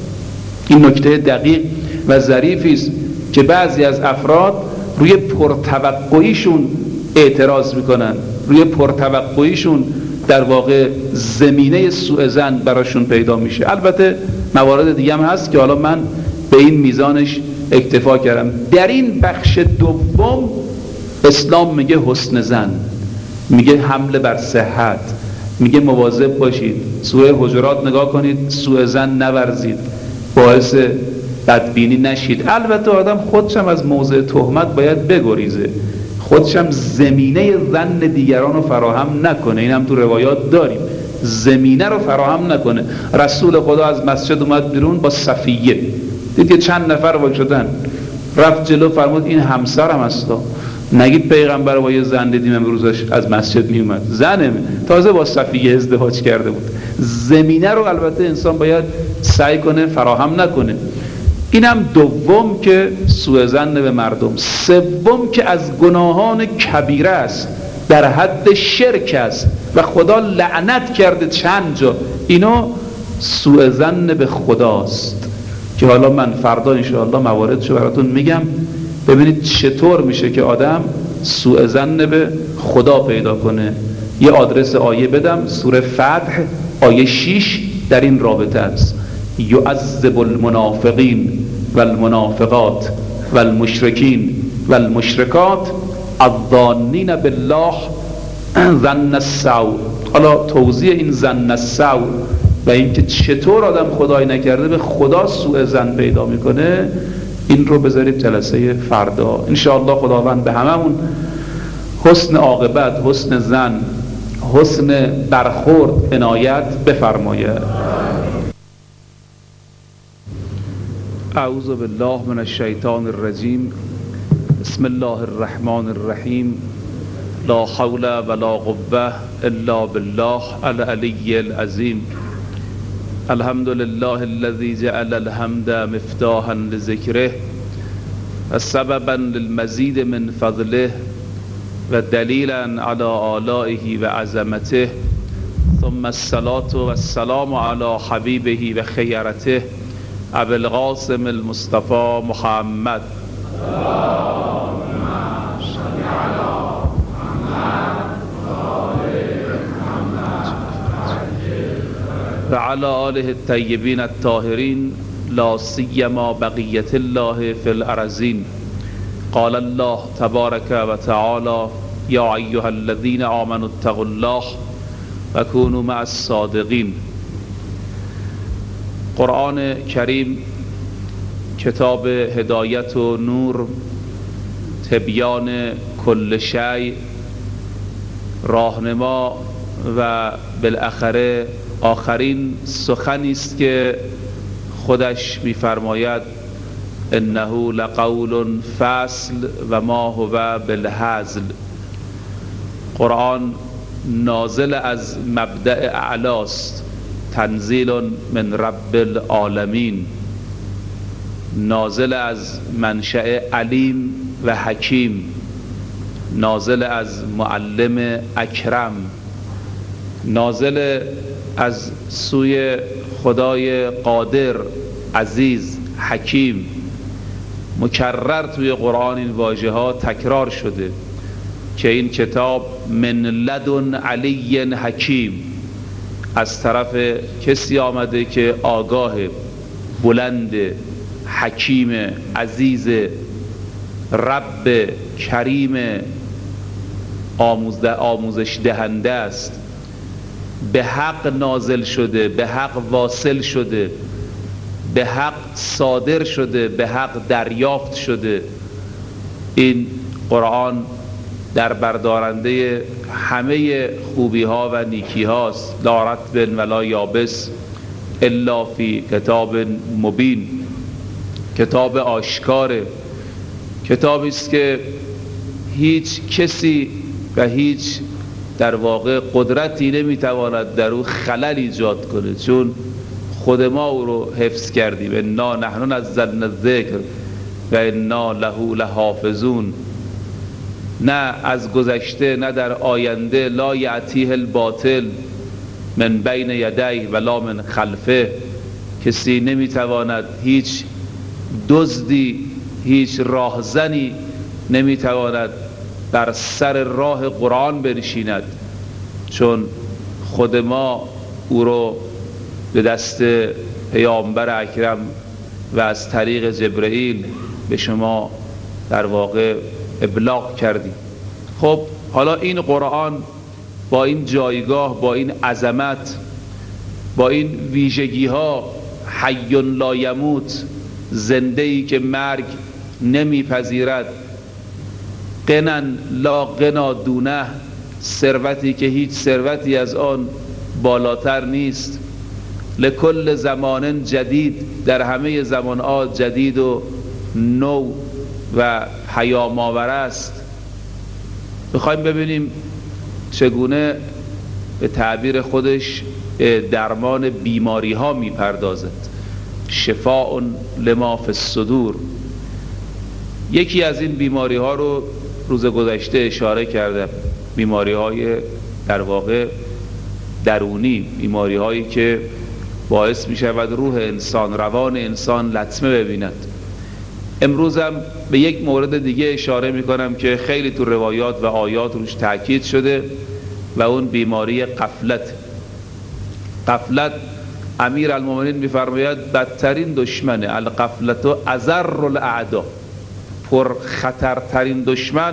این نکته دقیق و ظریفی است که بعضی از افراد روی پرتوقعیشون اعتراض میکنن، روی پرتوقعیشون در واقع زمینه سوء ظن براشون پیدا میشه. البته موارد دیگه هم هست که حالا من به این میزانش اکتفا کردم. در این بخش دوم اسلام میگه حسن ظن، میگه حمله بر صحت، میگه مواظب باشید، سوره حجرات نگاه کنید، سوء ظن نورزید، باعث بدبینی نشید. البته آدم خودشم از موضع تهمت باید بگریزه، خودشم زمینه ظن دیگران رو فراهم نکنه. این هم تو روایات داریم، زمینه رو فراهم نکنه. رسول خدا از مسجد اومد بیرون با صفیه، دید که چند نفر وای شدن، رفت جلو فرمود این همسرم هستا. نگید پیغمبر با یه زن دیدیم امروزش از مسجد می اومد، زنم تازه با صفیه ازدواج کرده بود. زمینه رو البته انسان باید سعی کنه فراهم نکنه. اینم دوم که سوء ظن به مردم. سوم که از گناهان کبیره است، در حد شرک است و خدا لعنت کرده چند جا. اینو سوء ظن به خداست که حالا من فردا انشاءالله مواردشو براتون میگم. ببینید چطور میشه که آدم سوء ظن به خدا پیدا کنه. یه آدرس آیه بدم، سوره فتح آیه 6 در این رابطه است. یعذب المنافقین والمنافقات والمشرکین والمشرکات الظانین بالله ظن السوء. حالا توضیح این ظن السوء و اینکه چطور آدم خدای نکرده به خدا سوء ظن پیدا میکنه، این رو بذارید جلسه فردا انشاءالله. خداوند به هممون حسن عاقبت، حسن ظن، حسن برخورد عنایت بفرماید. اعوذ بالله من الشیطان الرجیم. بسم الله الرحمن الرحیم. لا حول ولا قوة الا بالله العلی العظیم. الحمد لله الذي جعل الحمد مفتاحا لذكره وسببا للمزيد من فضله ودليلا على آلائه وعظمته، ثم الصلاة والسلام على حبيبه وخيرته أبي القاسم المصطفى محمد. وعلى آله الطيبين الطاهرين لا سيما بقية الله في الأرضين. قال الله تبارك وتعالى يا أيها الذين آمنوا اتقوا الله وكونوا مع الصادقين. قرآن کریم کتاب هدایت و نور، تبیان کل شیء، راهنما و بالاخره آخرین سخنی است که خودش می‌فرماید انه لقول فصل و ما هو بالهزل. قرآن نازل از مبدأ اعلاست، تنزیل من رب العالمین، نازل از منشأ علیم و حکیم، نازل از معلم اکرم، نازل از سوی خدای قادر عزیز حکیم. مکرر توی قرآن این واژه ها تکرار شده که این کتاب من لدن علی حکیم، از طرف کسی آمده که آگاه، بلند، حکیم، عزیز، رب کریم، آموزش دهنده است. به حق نازل شده، به حق واصل شده، به حق صادر شده، به حق دریافت شده. این قرآن در بردارنده همه خوبی ها و نیکی هاست. لا رطب ولا یابس الا فی کتاب مبین، کتاب آشکاره، کتابی است که هیچ کسی و هیچ در واقع قدرتی نمیتواند در او خلل ایجاد کنه، چون خود ما او رو حفظ کردیم. انا نحن نزلنا الذکر و انا له لحافظون. نه از گذشته نه در آینده، لا یأتیه الباطل من بین یدیه ولا من خلفه، کسی نمیتواند، هیچ دزدی، هیچ راهزنی نمیتواند بر سر راه قرآن بنشیند، چون خود ما او رو به دست پیامبر اکرم و از طریق جبرئیل به شما در واقع ابلاغ کردیم. خب حالا این قرآن با این جایگاه، با این عظمت، با این ویژگی ها، حی لا یموت، زنده ای که مرگ نمیپذیرد، غنی لا غنا دونه، ثروتی که هیچ ثروتی از آن بالاتر نیست، لکل زمان جدید، در همه زمان‌ها جدید و نو و پیام‌آور است. میخوایم ببینیم چگونه به تعبیر خودش درمان بیماری ها میپردازد. شفاء لما فی الصدور. یکی از این بیماری ها رو روز گذشته اشاره کردم، بیماری های در واقع درونی، بیماری هایی که باعث می شود روح انسان، روان انسان لطمه ببیند. امروزم به یک مورد دیگه اشاره می کنم که خیلی تو روایات و آیات روش تاکید شده و اون بیماری غفلت. غفلت امیر المومنین می فرماید بدترین دشمنه، الغفلت اضر الاعدا، پر خطرترین دشمن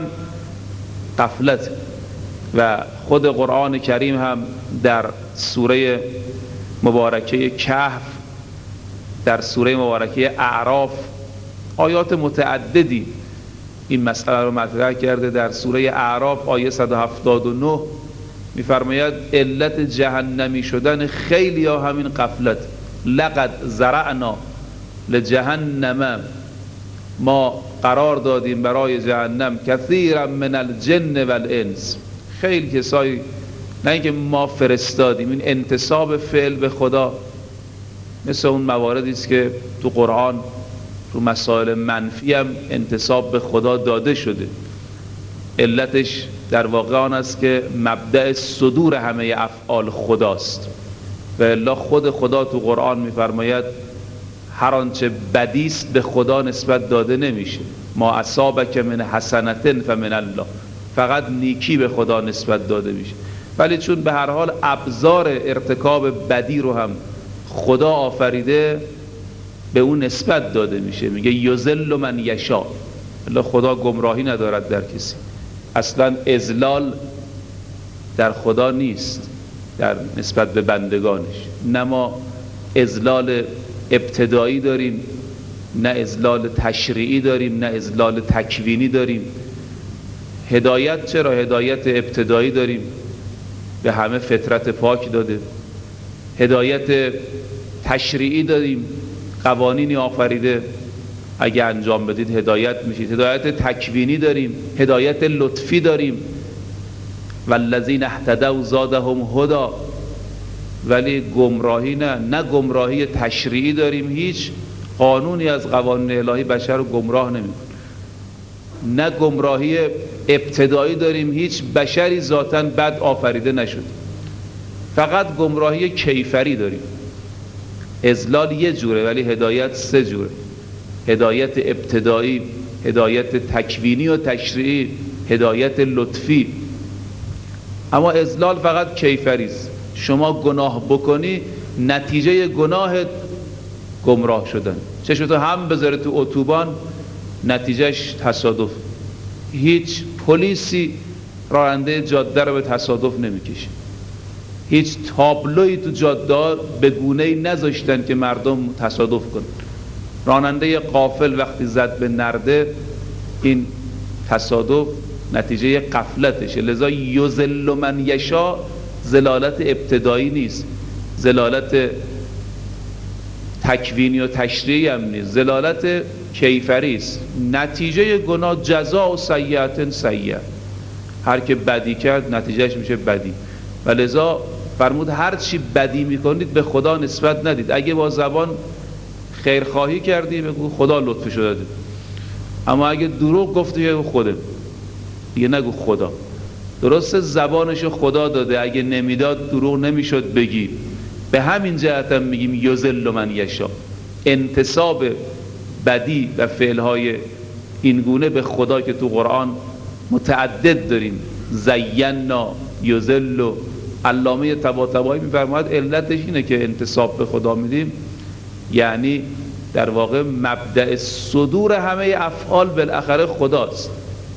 غفلت. و خود قرآن کریم هم در سوره مبارکه کهف، در سوره مبارکه اعراف آیات متعددی این مسئله رو مطرح کرده. در سوره اعراف آیه 179 می‌فرماید علت جهنمی شدن خیلی ها همین غفلت. لقد زرعنا لجهنم، ما قرار دادیم برای جهنم کثیرا من الجن والانس، خیلی کسایی، نه اینکه ما فرستادیم، این انتساب فعل به خدا مثل اون مواردی است که تو قرآن تو مسائل منفی هم انتساب به خدا داده شده. علتش در واقع آن است که مبدأ صدور همه افعال خداست و الا خود خدا تو قرآن می‌فرماید هر آنچه بدی است به خدا نسبت داده نمیشه. ما اصابک من حسنة فمن الله، فقط نیکی به خدا نسبت داده میشه. ولی چون به هر حال ابزار ارتکاب بدی رو هم خدا آفریده، به اون نسبت داده میشه. میگه یذل من یشاء، الا خدا گمراهی ندارد در کسی. اصلا اذلال در خدا نیست در نسبت به بندگانش. نه ما اذلال ابتدایی داریم، نه اذلال تشریعی داریم، نه اذلال تکوینی داریم. هدایت چرا؟ هدایت ابتدایی داریم، به همه فطرت پاک داده. هدایت تشریعی داریم، قوانینی آفریده، اگه انجام بدید هدایت میشید. هدایت تکوینی داریم، هدایت لطفی داریم، والذین اهتدوا زادهم هدی. ولی گمراهی نه گمراهی تشریعی داریم، هیچ قانونی از قوانین الهی بشر رو گمراه نمی‌کنه. نه گمراهی ابتدایی داریم، هیچ بشری ذاتاً بد آفریده نشده. فقط گمراهی کیفری داریم. اضلال یه جوره ولی هدایت سه جوره: هدایت ابتدایی، هدایت تکوینی و تشریعی، هدایت لطفی. اما اضلال فقط کیفری است. شما گناه بکنی، نتیجه گناهت گمراه شدن. چشمتو هم بذاره تو اتوبان، نتیجهش تصادف. هیچ پلیسی راننده جاده رو به تصادف نمیکشه. هیچ تابلوی تو جاده به گونه‌ای نذاشتن که مردم تصادف کنن. راننده قافل وقتی زد به نرده، این تصادف نتیجه غفلتشه. لذا یذل من یشاء ضلالت ابتدایی نیست، ضلالت تکوینی و تشریعی هم نیست، ضلالت کیفری است. نتیجه گناه جزاء و سیئة سیئة، هر که بدی کرد نتیجهش میشه بدی. و لذا فرمود هر چی بدی میکنید به خدا نسبت ندید. اگه با زبان خیرخواهی کردی بگو خدا لطفشو داده، اما اگه دروغ گفتی بگو خودم، دیگه نگو خدا. درسته زبانشو خدا داده، اگه نمیداد دروغ نمیشد بگی. به همین جهت هم میگیم یذل من یشاء، انتساب بدی و فعلهای این گونه به خدا که تو قرآن متعدد داریم. زینا، یذل. علامه طباطبایی میفرماید علتش اینه که انتساب به خدا میدیم، یعنی در واقع مبدأ صدور همه افعال بالاخره خداست،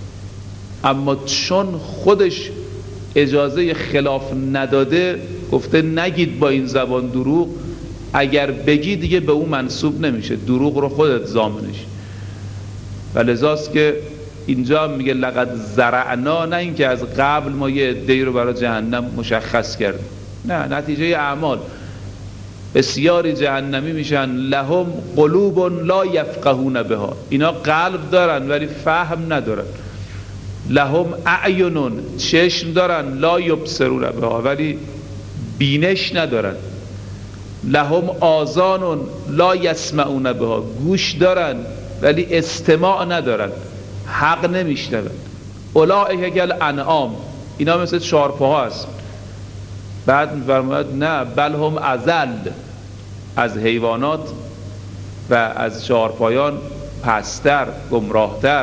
اما چون خودش اجازه خلاف نداده گفته نگید با این زبان دروغ، اگر بگی دیگه به اون منسوب نمیشه، دروغ رو خودت ضامنش. و لذاست که اینجا میگه لقد زرعنا، نه اینکه از قبل ما یه عده‌ای رو برای جهنم مشخص کردیم، نه، نتیجه اعمال. بسیاری جهنمی میشن لهم قلوب لا یفقهون بها، اینا قلب دارن ولی فهم ندارن. لهم اعین، چشم دارن، لا یبصرون بها، ولی بینش ندارن. لهم آذان لا یسمعون بها، گوش دارن ولی استماع ندارن، حق نمیشنون. اولئک کالانعام، اینا مثل چهارپاها هست. بعد میفرماید نه بل هم اضل، از حیوانات و از چهارپایان پستر، گمراهتر.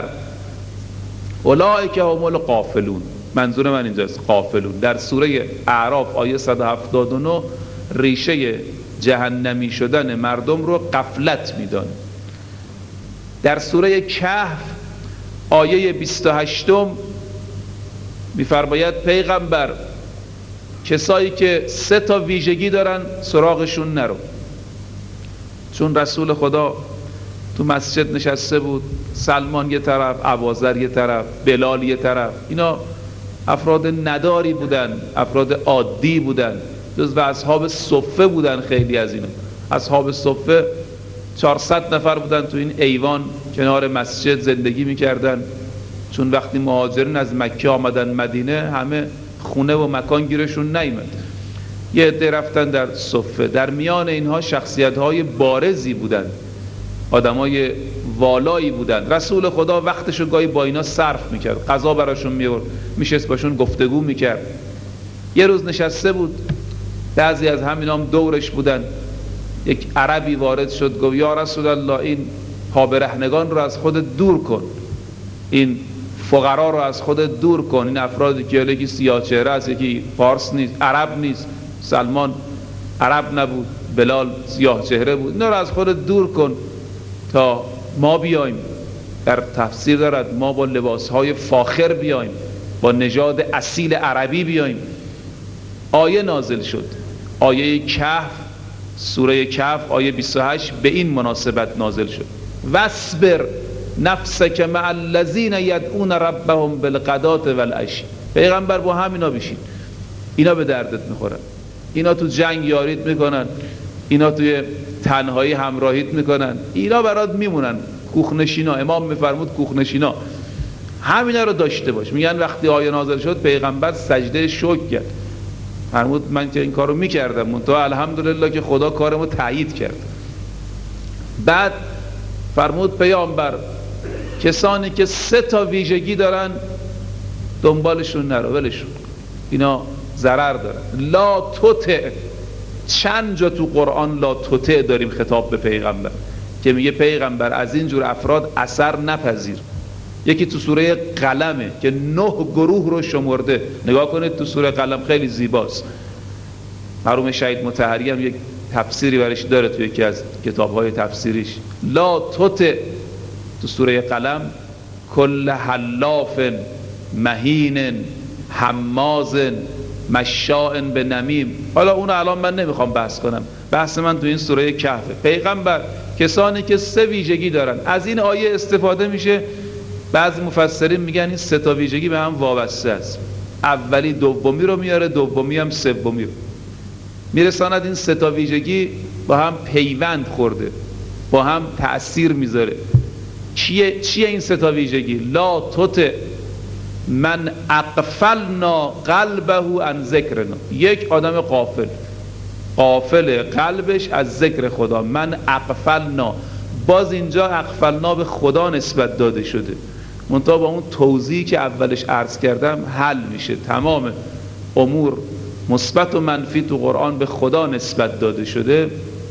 اولئک هم الغافلون، منظور من اینجاست غافلون. در سوره اعراف آیه 179 ریشه جهنمی شدن مردم رو غفلت میدانه. در سوره کهف آیه 28 میفرماید پیغمبر کسایی که 3 تا ویژگی دارن سراغشون نرو. چون رسول خدا تو مسجد نشسته بود، سلمان یه طرف، ابوذر یه طرف، بلال یه طرف، اینا افراد نداری بودن، افراد عادی بودن، جزو اصحاب صفه بودن. خیلی از اینا اصحاب صفه 400 نفر بودن تو این ایوان کنار مسجد زندگی میکردن. چون وقتی مهاجرین از مکه آمدن مدینه همه خونه و مکان گیرشون نیامد، یه عده رفتن در صفه. در میان اینها شخصیت‌های بارزی بودن، آدمای والایی بودن. رسول خدا وقتشو گاهی با اینا صرف میکرد، غذا براشون میورد، میشست باشون گفتگو میکرد. یه روز نشسته بود، بعضی از همینام دورش بودن. یک عربی وارد شد گفت یا رسول الله این پابرهنگان رو از خودت دور کن، این فقرا رو از خودت دور کن، این افرادی که یکی سیاه چهره است، یکی فارس نیست، عرب نیست. سلمان عرب نبود، بلال سیاه چهره بود، اینا رو از خودت دور کن تا ما بیایم. در تفسیر دارد ما با لباسهای فاخر بیایم، با نژاد اصیل عربی بیایم. آیه نازل شد، آیه کهف، سوره کهف آیه 28 به این مناسبت نازل شد. واصبر نفسک مع الذین یدعون ربهم بالغداة والعشی. پیغمبر با همینا بشین، اینا به دردت میخورن، اینا تو جنگ یاریت میکنن، اینا توی تنهایی همراهیت میکنن، اینا برات میمونن. کوخنشینا، امام میفرمود کوخنشینا، همینا رو داشته باش. میگن وقتی آیه نازل شد پیغمبر سجده شکر کرد، فرمود من که این کارو میکردم منتها الحمدلله که خدا کارمو تایید کرد. بعد فرمود پیامبر کسانی که 3 تا ویژگی دارن دنبالشون نرو، ولشون، اینا ضرر دارن. لا تطع، چند جا تو قرآن لا تطع داریم خطاب به پیغمبر که میگه پیغمبر از این جور افراد اثر نپذیر. یکی تو سوره قلمه که 9 گروه رو شمرده، نگاه کنید تو سوره قلم، خیلی زیباست. مرحوم شهید مطهری هم یک تفسیری برش داره تو یکی از کتاب‌های تفسیریش. لا تطع تو سوره قلم کل حلاف مهین حماز مشاء بنمیم. حالا اون الان من نمیخوام بحث کنم، بحث من تو این سوره کهفه. پیغمبر کسانی که 3 ویژگی دارن، از این آیه استفاده میشه بعضی مفسرین میگن این سه تا ویژگی به هم وابسته است. اولی دومی رو میاره، دومی هم سومی رو میرساند. این سه تا ویژگی با هم پیوند خورده، با هم تأثیر میذاره. چیه این سه تا ویژگی؟ لا تطع من اغفلنا قلبه عن ذکرنا. یک آدم غافل قلبش از ذکر خدا. من اغفلنا، باز اینجا اغفلنا به خدا نسبت داده شده، منتها با اون توضیحی که اولش عرض کردم حل میشه. تمام امور مثبت و منفی تو قرآن به خدا نسبت داده شده.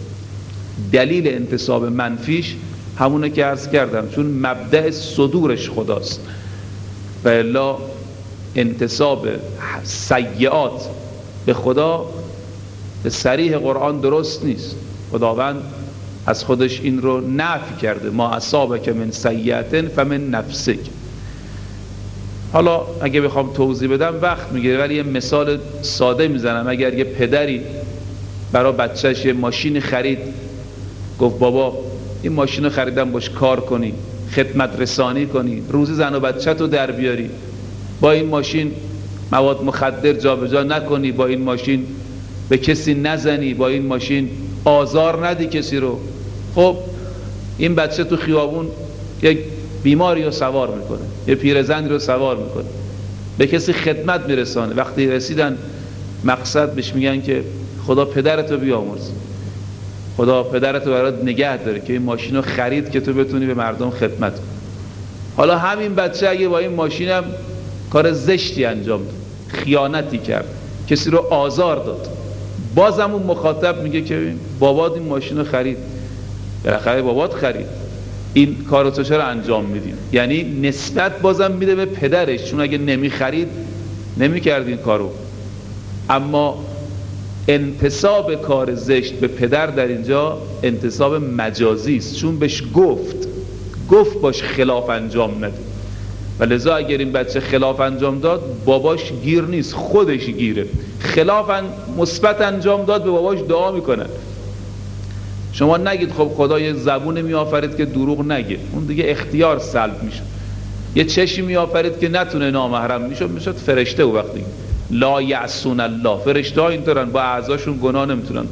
دلیل انتساب منفیش همونه که عرض کردم، چون مبدأ صدورش خداست. و الا انتساب سیئات به خدا به صریح قرآن درست نیست. خداوند از خودش این رو نفی کرده، ما اصابک من سیئة فمن نفسک. حالا اگه بخوام توضیح بدم وقت میگیره، ولی یه مثال ساده میزنم. اگر یه پدری برای بچهش یه ماشین خرید، گفت بابا این ماشین رو خریدم باش کار کنی، خدمت رسانی کنی، روزی زن و بچه تو در بیاری، با این ماشین مواد مخدر جابجا نکنی، با این ماشین به کسی نزنی، با این ماشین آزار ندی کسی رو. خب این بچه تو خیابون یک بیماری رو سوار میکنه، یه پیرزنی رو سوار میکنه، به کسی خدمت میرسانه. وقتی رسیدن مقصد بهش میگن که خدا پدرتو بیامرز، خدا پدرتو برات نگه داره که این ماشین رو خرید که تو بتونی به مردم خدمت کنی. حالا همین بچه اگه با این ماشین هم کار زشتی انجام داد، خیانتی کرد، کسی رو آزار داد، بازم اون مخاطب میگه که بابات این ماشین رو خرید، بالاخره بابات خرید، این کارو تو چرا انجام میدیم؟ یعنی نسبت بازم میده به پدرش، چون اگه نمیخرید نمیکرد این کارو. اما انتساب کار زشت به پدر در اینجا انتساب مجازی است، چون بهش گفت باش خلاف انجام نده. و لذا اگر این بچه خلاف انجام داد، باباش گیر نیست، خودش گیره. خلاف مثبت انجام داد، به باباش دعا میکنن. شما نگید خب خدا یه زبون میآفرید که دروغ نگه، اون دیگه اختیار سلب میشه. یه چشمی میآفرید که نتونه نامحرم میشد فرشته. و وقتی لا یعصون الله، فرشته ها اینطورن، با اعضاشون گناه نمیتونن.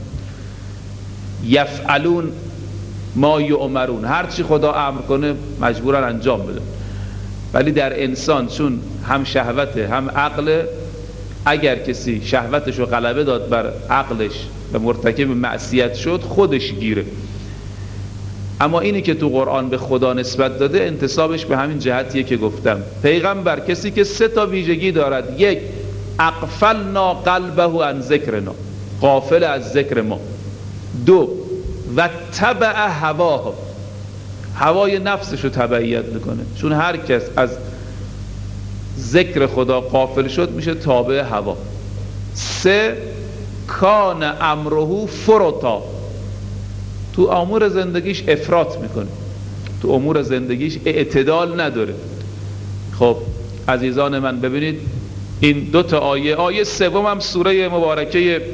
یفعلون ما یؤمرون، هرچی خدا امر کنه مجبورن انجام بدن. ولی در انسان چون هم شهوته هم عقل، اگر کسی شهوتش رو غلبه داد بر عقلش و مرتکب معصیت شد، خودش گیره. اما اینی که تو قرآن به خدا نسبت داده، انتسابش به همین جهتیه که گفتم. پیغمبر کسی که سه تا ویژگی دارد: یک، اغفلنا قلبه عن ذکرنا، غافل از ذکر ما. دو، و تبع هواه، هوای نفسش رو تبعیت میکنه، چون هر کس از ذکر خدا غافل شد میشه تابع هوا. سه، کان امره فرطا، تو امور زندگیش افراط میکنه، تو امور زندگیش اعتدال نداره. خب عزیزان من، ببینید این دو تا آیه سوم هم سوره مبارکه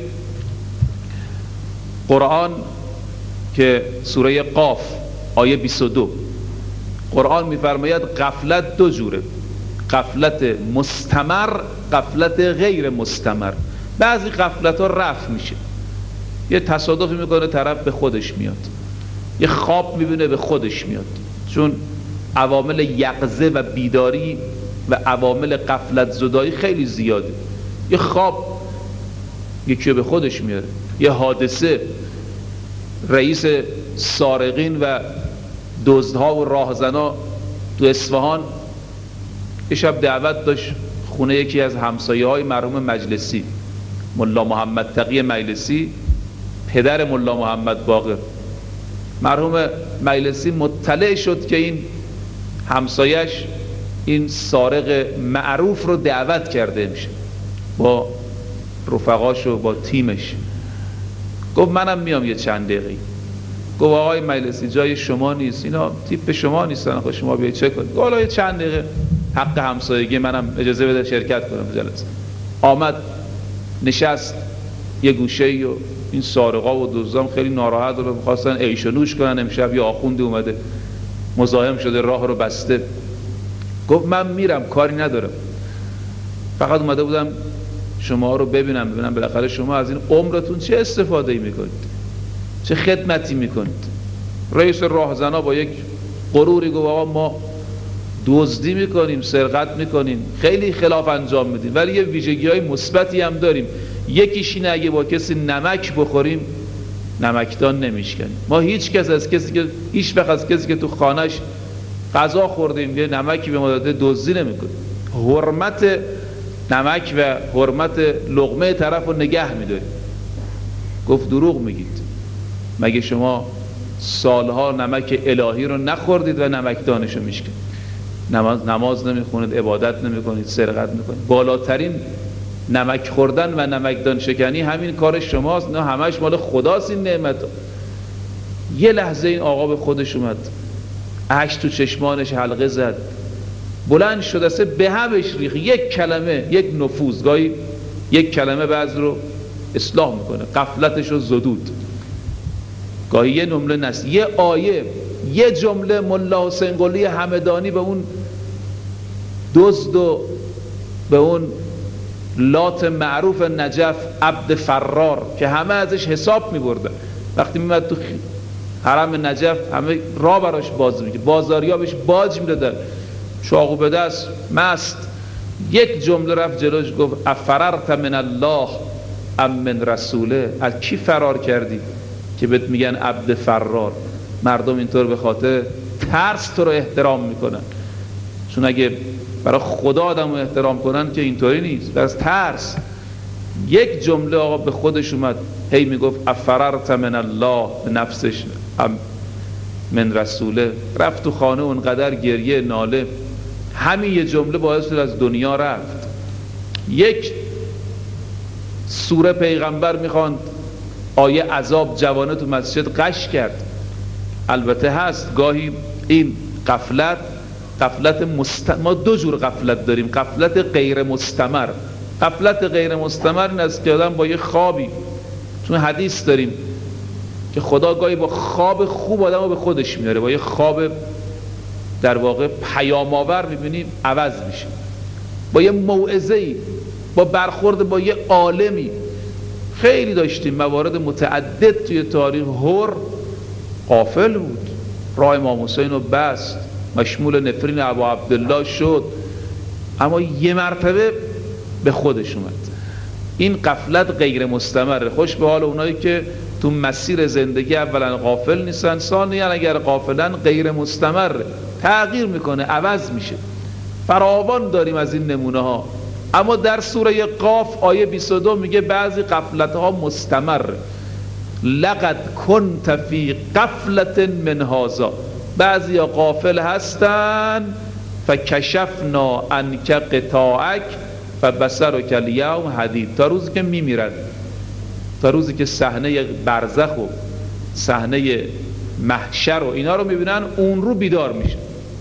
قرآن که سوره قاف آیه 22، قرآن میفرماید غفلت دو جوره: غفلت مستمر، غفلت غیر مستمر. بعضی غفلت ها رفع میشه، یه تصادفی میکنه طرف به خودش میاد، یه خواب میبینه به خودش میاد، چون عوامل یقظه و بیداری و عوامل غفلت زدایی خیلی زیاده. یه خواب یکی به خودش میاره، یه حادثه، رئیس سارقین و دزدها و راهزنا تو اصفهان یه شب دعوت داشت خونه یکی از همسایه‌های مرحوم مجلسی، ملا محمد تقی مجلسی، پدر ملا محمد باقر. مرحوم مجلسی مطلع شد که این همسایش این سارق معروف رو دعوت کرده میشه با رفقاش و با تیمش. گفت منم میام یه چند دقیقه. گفت آقای مجلسی جای شما نیست، اینا تیپ شما نیستن، خب شما بیاید چک کنید. گفت حالا یه چند دقیقه حق همسایگی منم اجازه بده شرکت کنم جلسه. آمد نشست یه گوشه‌ای و این سارقا و دزدام خیلی ناراحت رو می‌خواستن عیش و نوش کنن. امشب یه آخوندی اومده مزاحم شده، راه رو بسته. گفت من میرم، کاری ندارم، فقط اومده بودم شما رو ببینم بالاخره شما از این عمرتون چه استفاده‌ای میکنید، چه خدمتی میکنید. رئیس راهزنا با یک غروری گفت آقا ما دزدی میکنیم، سرقت میکنیم، خیلی خلاف انجام میدیم، ولی یه ویژگی‌های مثبتی هم داریم. یکیش اینه اگه با کسی نمک بخوریم نمکدان نمیشکنیم. ما هیچ وقت از کسی که تو خانهش غذا خوردیم یه نمکی به ما داده دزدی نمیکنیم. حرمت نمک و حرمت لقمه طرف رو نگه میداریم. گفت دروغ میگید، مگه شما سالها نمک الهی رو نخوردید و نمکدانش رو میشکنید؟ نماز نمیخونید، عبادت نمیکنید، سرقت میکنید. بالاترین نمک خوردن و نمکدان شکنی همین کار شماست، نه همش مال خداست این نعمت. یه لحظه این آقا به خودش اومد، اشک تو چشمانش حلقه زد، بلند شد، اصلا به همش ریخت. یک کلمه، یک نفوذ، گاهی یک کلمه بعض رو اصلاح میکنه، غفلتش رو زدود. گاهی یه نمله نست، یه آیه، یه جمله ملا حسین قلی همدانی به اون دزد و به اون لات معروف نجف عبد فرار که همه ازش حساب میبردن، وقتی میمد تو حرم نجف همه راه براش باز میگه، بازاریا بهش باج میدادن، چاقو به دست، مست. یک جمله رفت جلوش، گفت افررت من الله ام من رسوله؟ از کی فرار کردی که بهت میگن عبد فرار؟ مردم اینطور به خاطر ترس تو رو احترام میکنن، چون اگه برای خدا آدم رو احترام کنن که اینطوری نیست، از ترس. یک جمله آقا به خودش اومد، هی میگفت افررت من الله، به نفسش، من رسوله. رفت تو خانه اونقدر گریه ناله، همین یه جمله باعث شد از دنیا رفت. یک سوره پیغمبر میخواند، آیه عذاب جوانه تو مسجد قش کرد. البته هست گاهی این غفلت ما دو جور غفلت داریم. غفلت غیر مستمر. غفلت غیر مستمر این است که آدم با یه خوابی، چون حدیث داریم که خدا گاهی با خواب خوب آدم رو به خودش میاره، با یه خواب در واقع پیام آور میبینیم عوض میشه، با یه موعظه‌ای، با برخورد با یه عالمی. خیلی داشتیم موارد متعدد توی تاریخ. هر غافل بود، راه امام حسین رو بست، مشمول نفرین ابا عبدالله شد، اما یه مرتبه به خودش اومد. این غفلت غیر مستمره. خوش به حال اونایی که تو مسیر زندگی اولا غافل نیستن، ثانیاً اگر غافلن غیر مستمره، تغییر میکنه، عوض میشه. فراوان داریم از این نمونه ها. اما در سوره قاف آیه 22 میگه بعضی غفلت ها مستمره. لقد کنت فی غفلت من هذا، بعضی ها غافل هستن، فکشفنا عنک غطاءک فبصرک الیوم حدید، تا روزی که میمیرن، تا روزی که صحنه برزخ و صحنه محشر و اینا رو میبینن، اون رو بیدار میشه.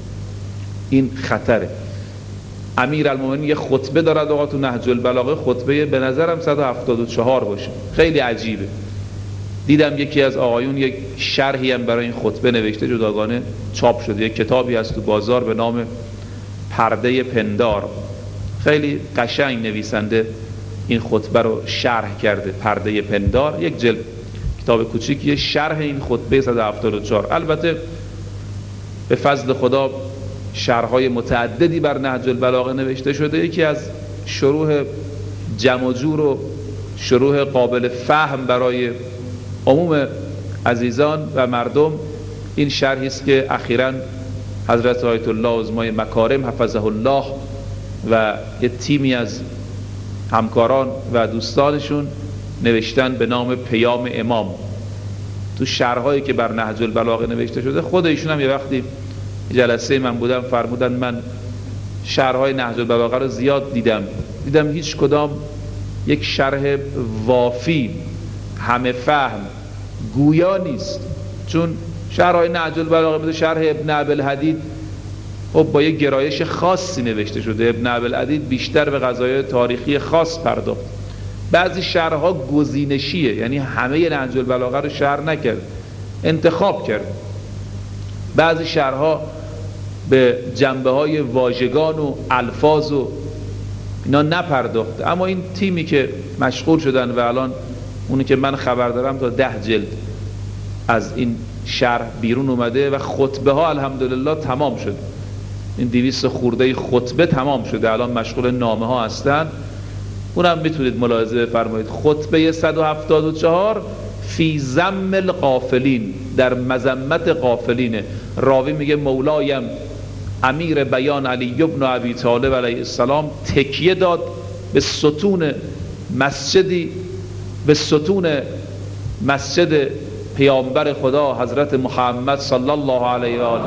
این خطره. امیرالمومنین یه خطبه دارد آقا تو نهج البلاغه، خطبه به نظرم 174 باشه، خیلی عجیبه. دیدم یکی از آقایون یک شرحی هم برای این خطبه نوشته، جداگانه چاپ شده، یک کتابی هست تو بازار به نام پرده پندار، خیلی قشنگ نویسنده این خطبه رو شرح کرده. پرده پندار، یک جلد کتاب کوچیکیه، شرح این خطبه 174. البته به فضل خدا شرح‌های متعددی بر نهج البلاغه نوشته شده. یکی از شروح جمع و جور و شروح قابل فهم برای عموم عزیزان و مردم این شرحی است که اخیراً حضرت آیت الله عظمای مکارم حفظه الله و یه تیمی از همکاران و دوستانشون نوشتن به نام پیام امام. تو شرح‌هایی که بر نهج البلاغه نوشته شده، خود ایشون هم یه وقتی جلسه من بودم فرمودن من شرح‌های نهج البلاغه رو زیاد دیدم هیچ کدام یک شرح وافی همه فهم گویا نیست. چون شرح‌های نهج البلاغه مثل شرح ابن ابوالحدید خب با یک گرایش خاصی نوشته شده. ابن ابوالحدید بیشتر به قضایای تاریخی خاص پرداخت. بعضی شرح‌ها گزینشیه، یعنی همه نهج البلاغه رو شرح نکرد، انتخاب کرد. بعضی شرح‌ها به جنبه های واژگان و الفاظ و اینا نپرداخته. اما این تیمی که مشغول شدن و الان اونی که من خبر دارم تا 10 جلد از این شرح بیرون اومده و خطبه ها الحمدلله تمام شده. این 200 خورده خطبه تمام شده، الان مشغول نامه ها هستن. اونم میتونید ملاحظه بفرمایید. خطبه 174 فی ذم الغافلین، در مذمت غافلینه. راوی میگه مولایم امیر بیان علی ابن ابی طالب علیه السلام تکیه داد به ستون مسجدی، به ستون مسجد پیامبر خدا حضرت محمد صلی الله علیه و آله.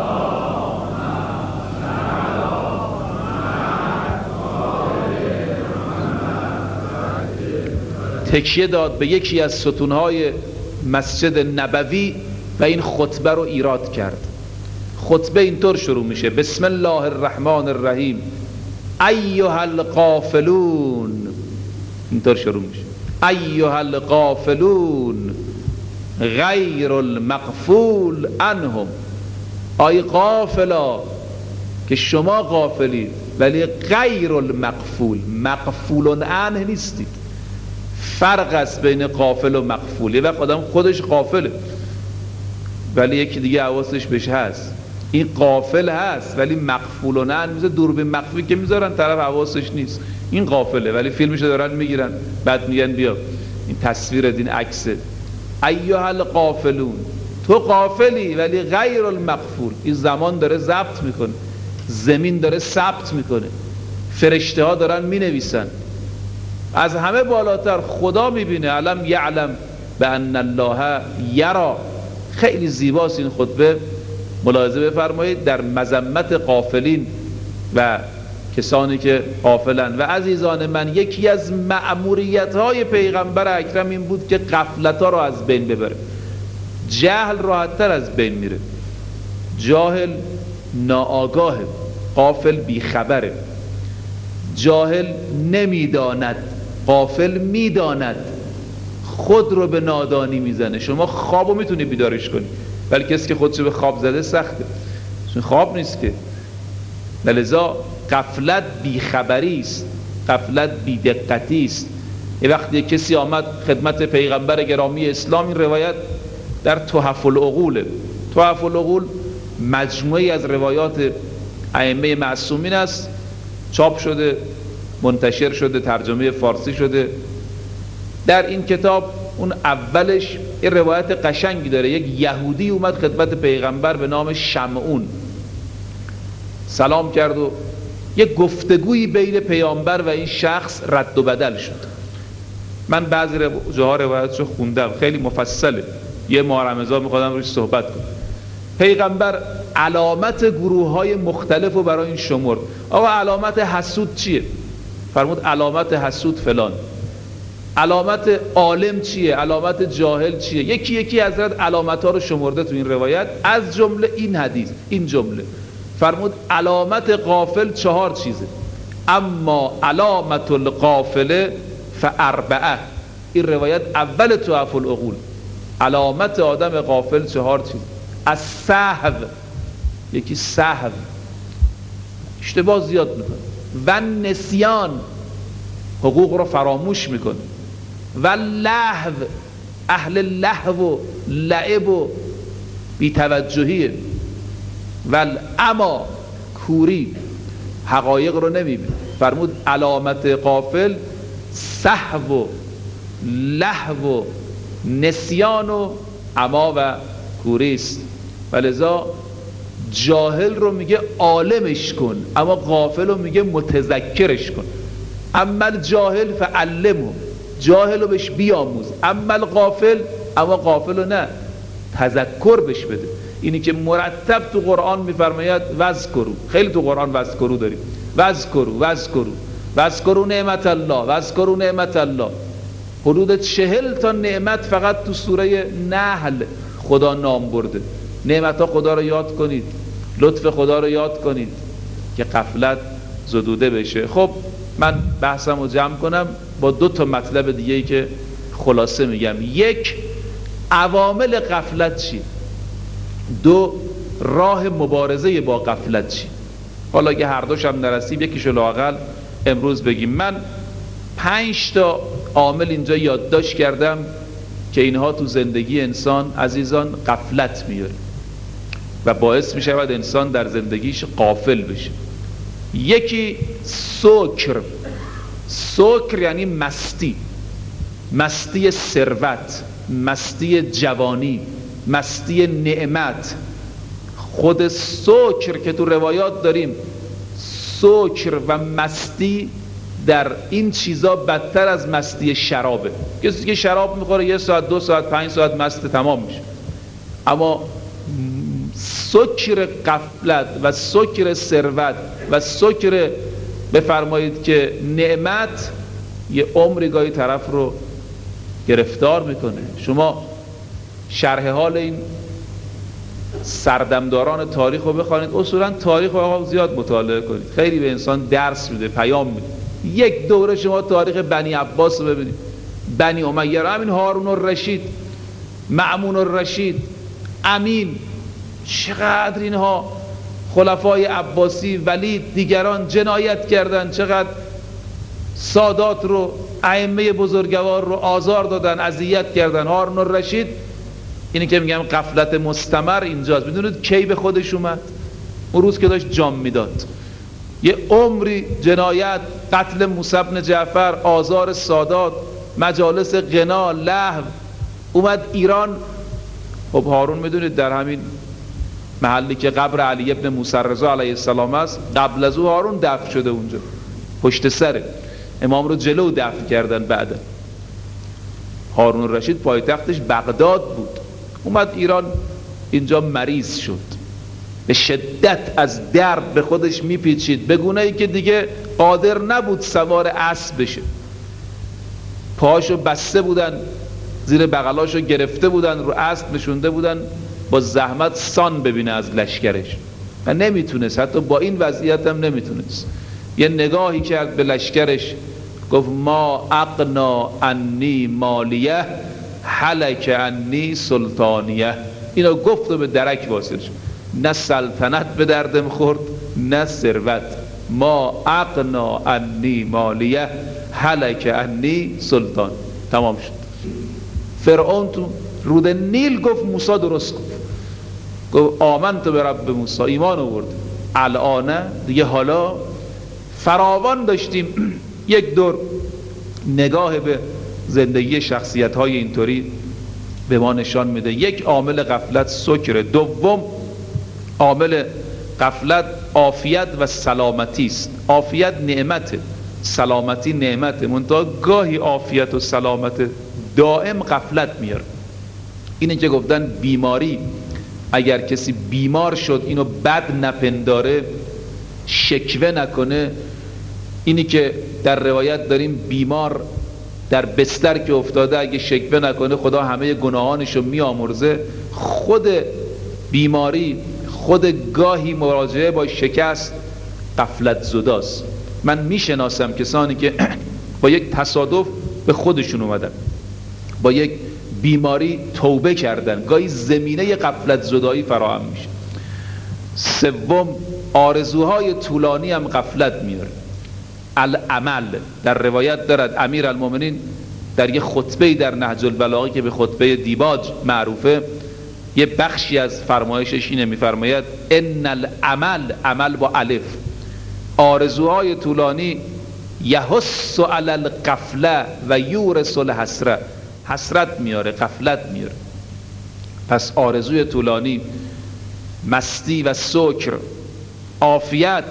تکیه داد به یکی از ستونهای مسجد نبوی و این خطبه رو ایراد کرد. خطبه اینطور شروع میشه: بسم الله الرحمن الرحیم ایها الغافلون. اینطور شروع میشه: ایها الغافلون غیر المغفول عنهم. آی غافلا، که شما غافلید ولی غیر المغفول، مغفول عنه نیستید. فرق است بین غافل و مغفول. یه وقت آدم خودش غافله ولی یکی دیگه حواسش بهش هست. این غافل هست ولی مغفول عنه، مثل دوربین مخفی که میذارن طرف حواسش نیست. این غافله ولی فیلمشو دارن میگیرن، بعد میگن بیا این تصویر این عکسه. ایها الغافلون، تو غافلی ولی غیر المغفول. این زمان داره ضبط میکنه، زمین داره ثبت میکنه، فرشته ها دارن مینویسن. از همه بالاتر خدا میبینه. علم یعلم بان الله یرا. خیلی زیباست این خطبه، ملاحظه بفرمایید. در مذمت غافلین و کسانی که غافلن. و عزیزان من، یکی از مأموریت‌های پیغمبر اکرم این بود که غفلت‌ها رو از بین ببره. جهل راحت‌تر از بین میره. جاهل ناآگاهه، غافل بیخبره. جاهل نمیداند، غافل میداند. خود رو به نادانی میزنه. شما خوابو میتونی بیدارش کنی ولی کسی که خودشو به خواب زده سخته، چون خواب نیست که. لذا غفلت بیخبری است، غفلت بیدقتی است. یه وقتی کسی آمد خدمت پیغمبر گرامی اسلام، این روایت در تحف العقول. تحف العقول مجموعی از روایات ائمه معصومین است، چاپ شده، منتشر شده، ترجمه فارسی شده. در این کتاب اون اولش یه روایت قشنگی داره. یک یهودی اومد خدمت پیغمبر به نام شمعون، سلام کرد و یک گفتگویی بین پیامبر و این شخص رد و بدل شد. من بعضی جاها روایتشو خوندم، خیلی مفصله، یه ماه رمضان میخوادم روش صحبت کنم. پیغمبر علامت گروه های مختلف رو برای این شمرد. آقا علامت حسود چیه؟ فرمود علامت حسود فلان. علامت عالم چیه؟ علامت جاهل چیه؟ یکی یکی حضرت علامت ها رو شمرده تو این روایت، از جمله این حدیث، این جمله فرمود علامت غافل 4 چیزه. اما علامت الغافل فاربعه. این روایت اول تحف العقول. علامت آدم غافل 4 چیز. از سهو، یکی سهو، اشتباه زیاد میکنه، و نسیان، حقوق رو فراموش میکنه، و لهو، اهل لهو و لعب و بی‌توجهیه، و اما کوری، حقایق رو نمیبینه. فرمود علامت غافل سهو و لهو و نسیان و اما و کوری است. ولذا جاهل رو میگه عالمش کن، اما غافل رو میگه متذکرش کن. اما الجاهل فعلمه، جاهل رو بهش بیاموز. اما الغافل، اما غافل رو نه، تذکر بهش بده. اینی که مرتب تو قرآن میفرماید وذکروا. خیلی تو قرآن وذکروا داریم. وذکروا نعمت الله، وذکروا نعمت الله. حدود 40 تا نعمت فقط تو سوره نحل خدا نام برده. نعمت ها خدا رو یاد کنید، لطف خدا رو یاد کنید که غفلت زدوده بشه. خب من بحثم رو جمع کنم با 2 تا مطلب دیگه‌ای که خلاصه میگم. 1، عوامل غفلت چیه؟ 2، راه مبارزه با غفلت چی؟ حالا اگه هر دوش هم نرسیم یکیشو لااقل امروز بگیم. من 5 تا عامل اینجا یادداشت کردم که اینها تو زندگی انسان عزیزان غفلت میاره و باعث می شود انسان در زندگیش غافل بشه. یکی سکر یعنی مستی ثروت، مستی جوانی، مستی نعمت. خود سکر که تو روایات داریم، سکر و مستی در این چیزا بدتر از مستی شرابه. کسی که شراب میخوره 1 ساعت 2 ساعت 5 ساعت مست تمام میشه، اما سکر غفلت و سکر ثروت و سکر بفرمایید که نعمت یه عمری گاهی طرف رو گرفتار میکنه. شما شرح حال این سردمداران تاریخ رو بخوانید، اصولا تاریخ رو زیاد مطالعه کنید، خیلی به انسان درس میده، پیام میده. یک دوره شما تاریخ بنی عباس رو ببینید، بنی امیه، همین هارون الرشید، مأمون الرشید، امین، چقدر اینها خلفای عباسی، ولید، دیگران جنایت کردن، چقدر سادات رو، ائمه بزرگوار رو آزار دادن، اذیت کردن. هارون الرشید، اینی که میگم غفلت مستمر اینجاست. میدونید کی به خودش اومد؟ اون روز که داشت جام میداد. یه عمری جنایت، قتل موسی بن جعفر، آزار سادات، مجالس غنا، لهو. اومد ایران. خب هارون میدونید در همین محلی که قبر علی ابن موسی رضا علیه السلام است، قبل از او هارون دفن شده اونجا، پشت سر امام رو جلو دفن کردن. بعد هارون الرشید پایتختش بغداد بود، اومد ایران، اینجا مریض شد، به شدت از درد به خودش میپیچید، به گونه‌ای که دیگه قادر نبود سوار اسب بشه. پاهاشو بسته بودن، زیر بغلاشو گرفته بودن، رو اسب نشونده بودن، با زحمت سان ببینه از لشکرش و نمیتونست، حتی با این وضعیت هم نمیتونست. یه نگاهی کرد به لشکرش، گفت ما اغنا عنی مالیه هلک عنی سلطانیه. اینو گفت و به درک واصل شد. نه سلطنت به دردم خورد نه ثروت. ما اغنا عنی مالیه هلک عنی سلطان. تمام شد. فرعون تو رود نیل گفت موسی درست گفت آمنت به رب موسی، ایمان آورد. الان دیگه حالا فراوان داشتیم یک دور نگاه به زندگی شخصیت های اینطوری به ما نشان میده. یک عامل غفلت سکر. دوم عامل غفلت عافیت و سلامتی است. عافیت نعمته، سلامتی نعمته، منتها گاهی عافیت و سلامت دائم غفلت میاره. اینه که گفتن بیماری، اگر کسی بیمار شد اینو بد نپنداره، شکوه نکنه، اینی که در روایت داریم بیمار در بستر که افتاده اگه شکوه نکنه خدا همه گناهانشو میامرزه. خود بیماری، خود گاهی مراجعه با شکست غفلت زداست. من میشناسم کسانی که با یک تصادف به خودشون اومدن، با یک بیماری توبه کردن، گاهی زمینه غفلت زدایی فراهم میشه. سوم آرزوهای طولانی هم غفلت میاره. العمل در روایت دارد امیر المومنین در یه خطبه در نهج البلاغه که به خطبه دیباج معروفه، یه بخشی از فرمایشش اینه، میفرماید ان العمل، عمل با الف، آرزوهای طولانی یحس علی الغفله و یورث الحسره، حسرت میاره، غفلت میاره. پس آرزوی طولانی، مستی و سکر، عافیت.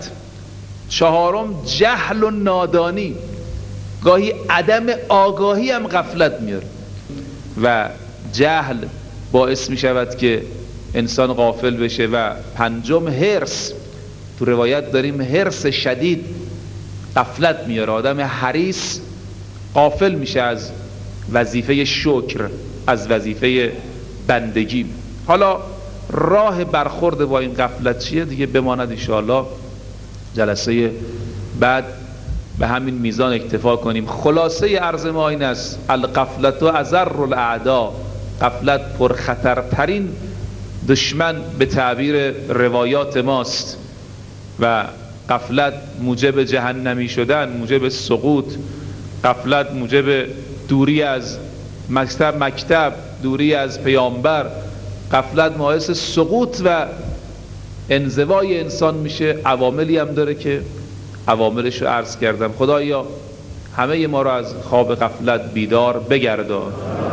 چهارم جهل و نادانی، گاهی عدم آگاهی هم غفلت میاره و جهل باعث میشود که انسان غافل بشه. و پنجم حرص. تو روایت داریم حرص شدید غفلت میاره. آدم حریص غافل میشه از وظیفه شکر، از وظیفه بندگی. حالا راه برخورد با این غفلت چیه؟ دیگه بماند انشاءالله جلسه بعد به همین میزان اکتفا کنیم. خلاصه عرض ما این است: الغفلت اضر الاعداء، غفلت پرخطرترین دشمن به تعبیر روایات ماست و غفلت موجب جهنمی شدن، موجب سقوط، غفلت موجب دوری از مکتب، دوری از پیامبر، غفلت باعث سقوط و انزوای انسان میشه. عواملی هم داره که عواملش رو عرض کردم. خدایا همه ما رو از خواب غفلت بیدار بگردان.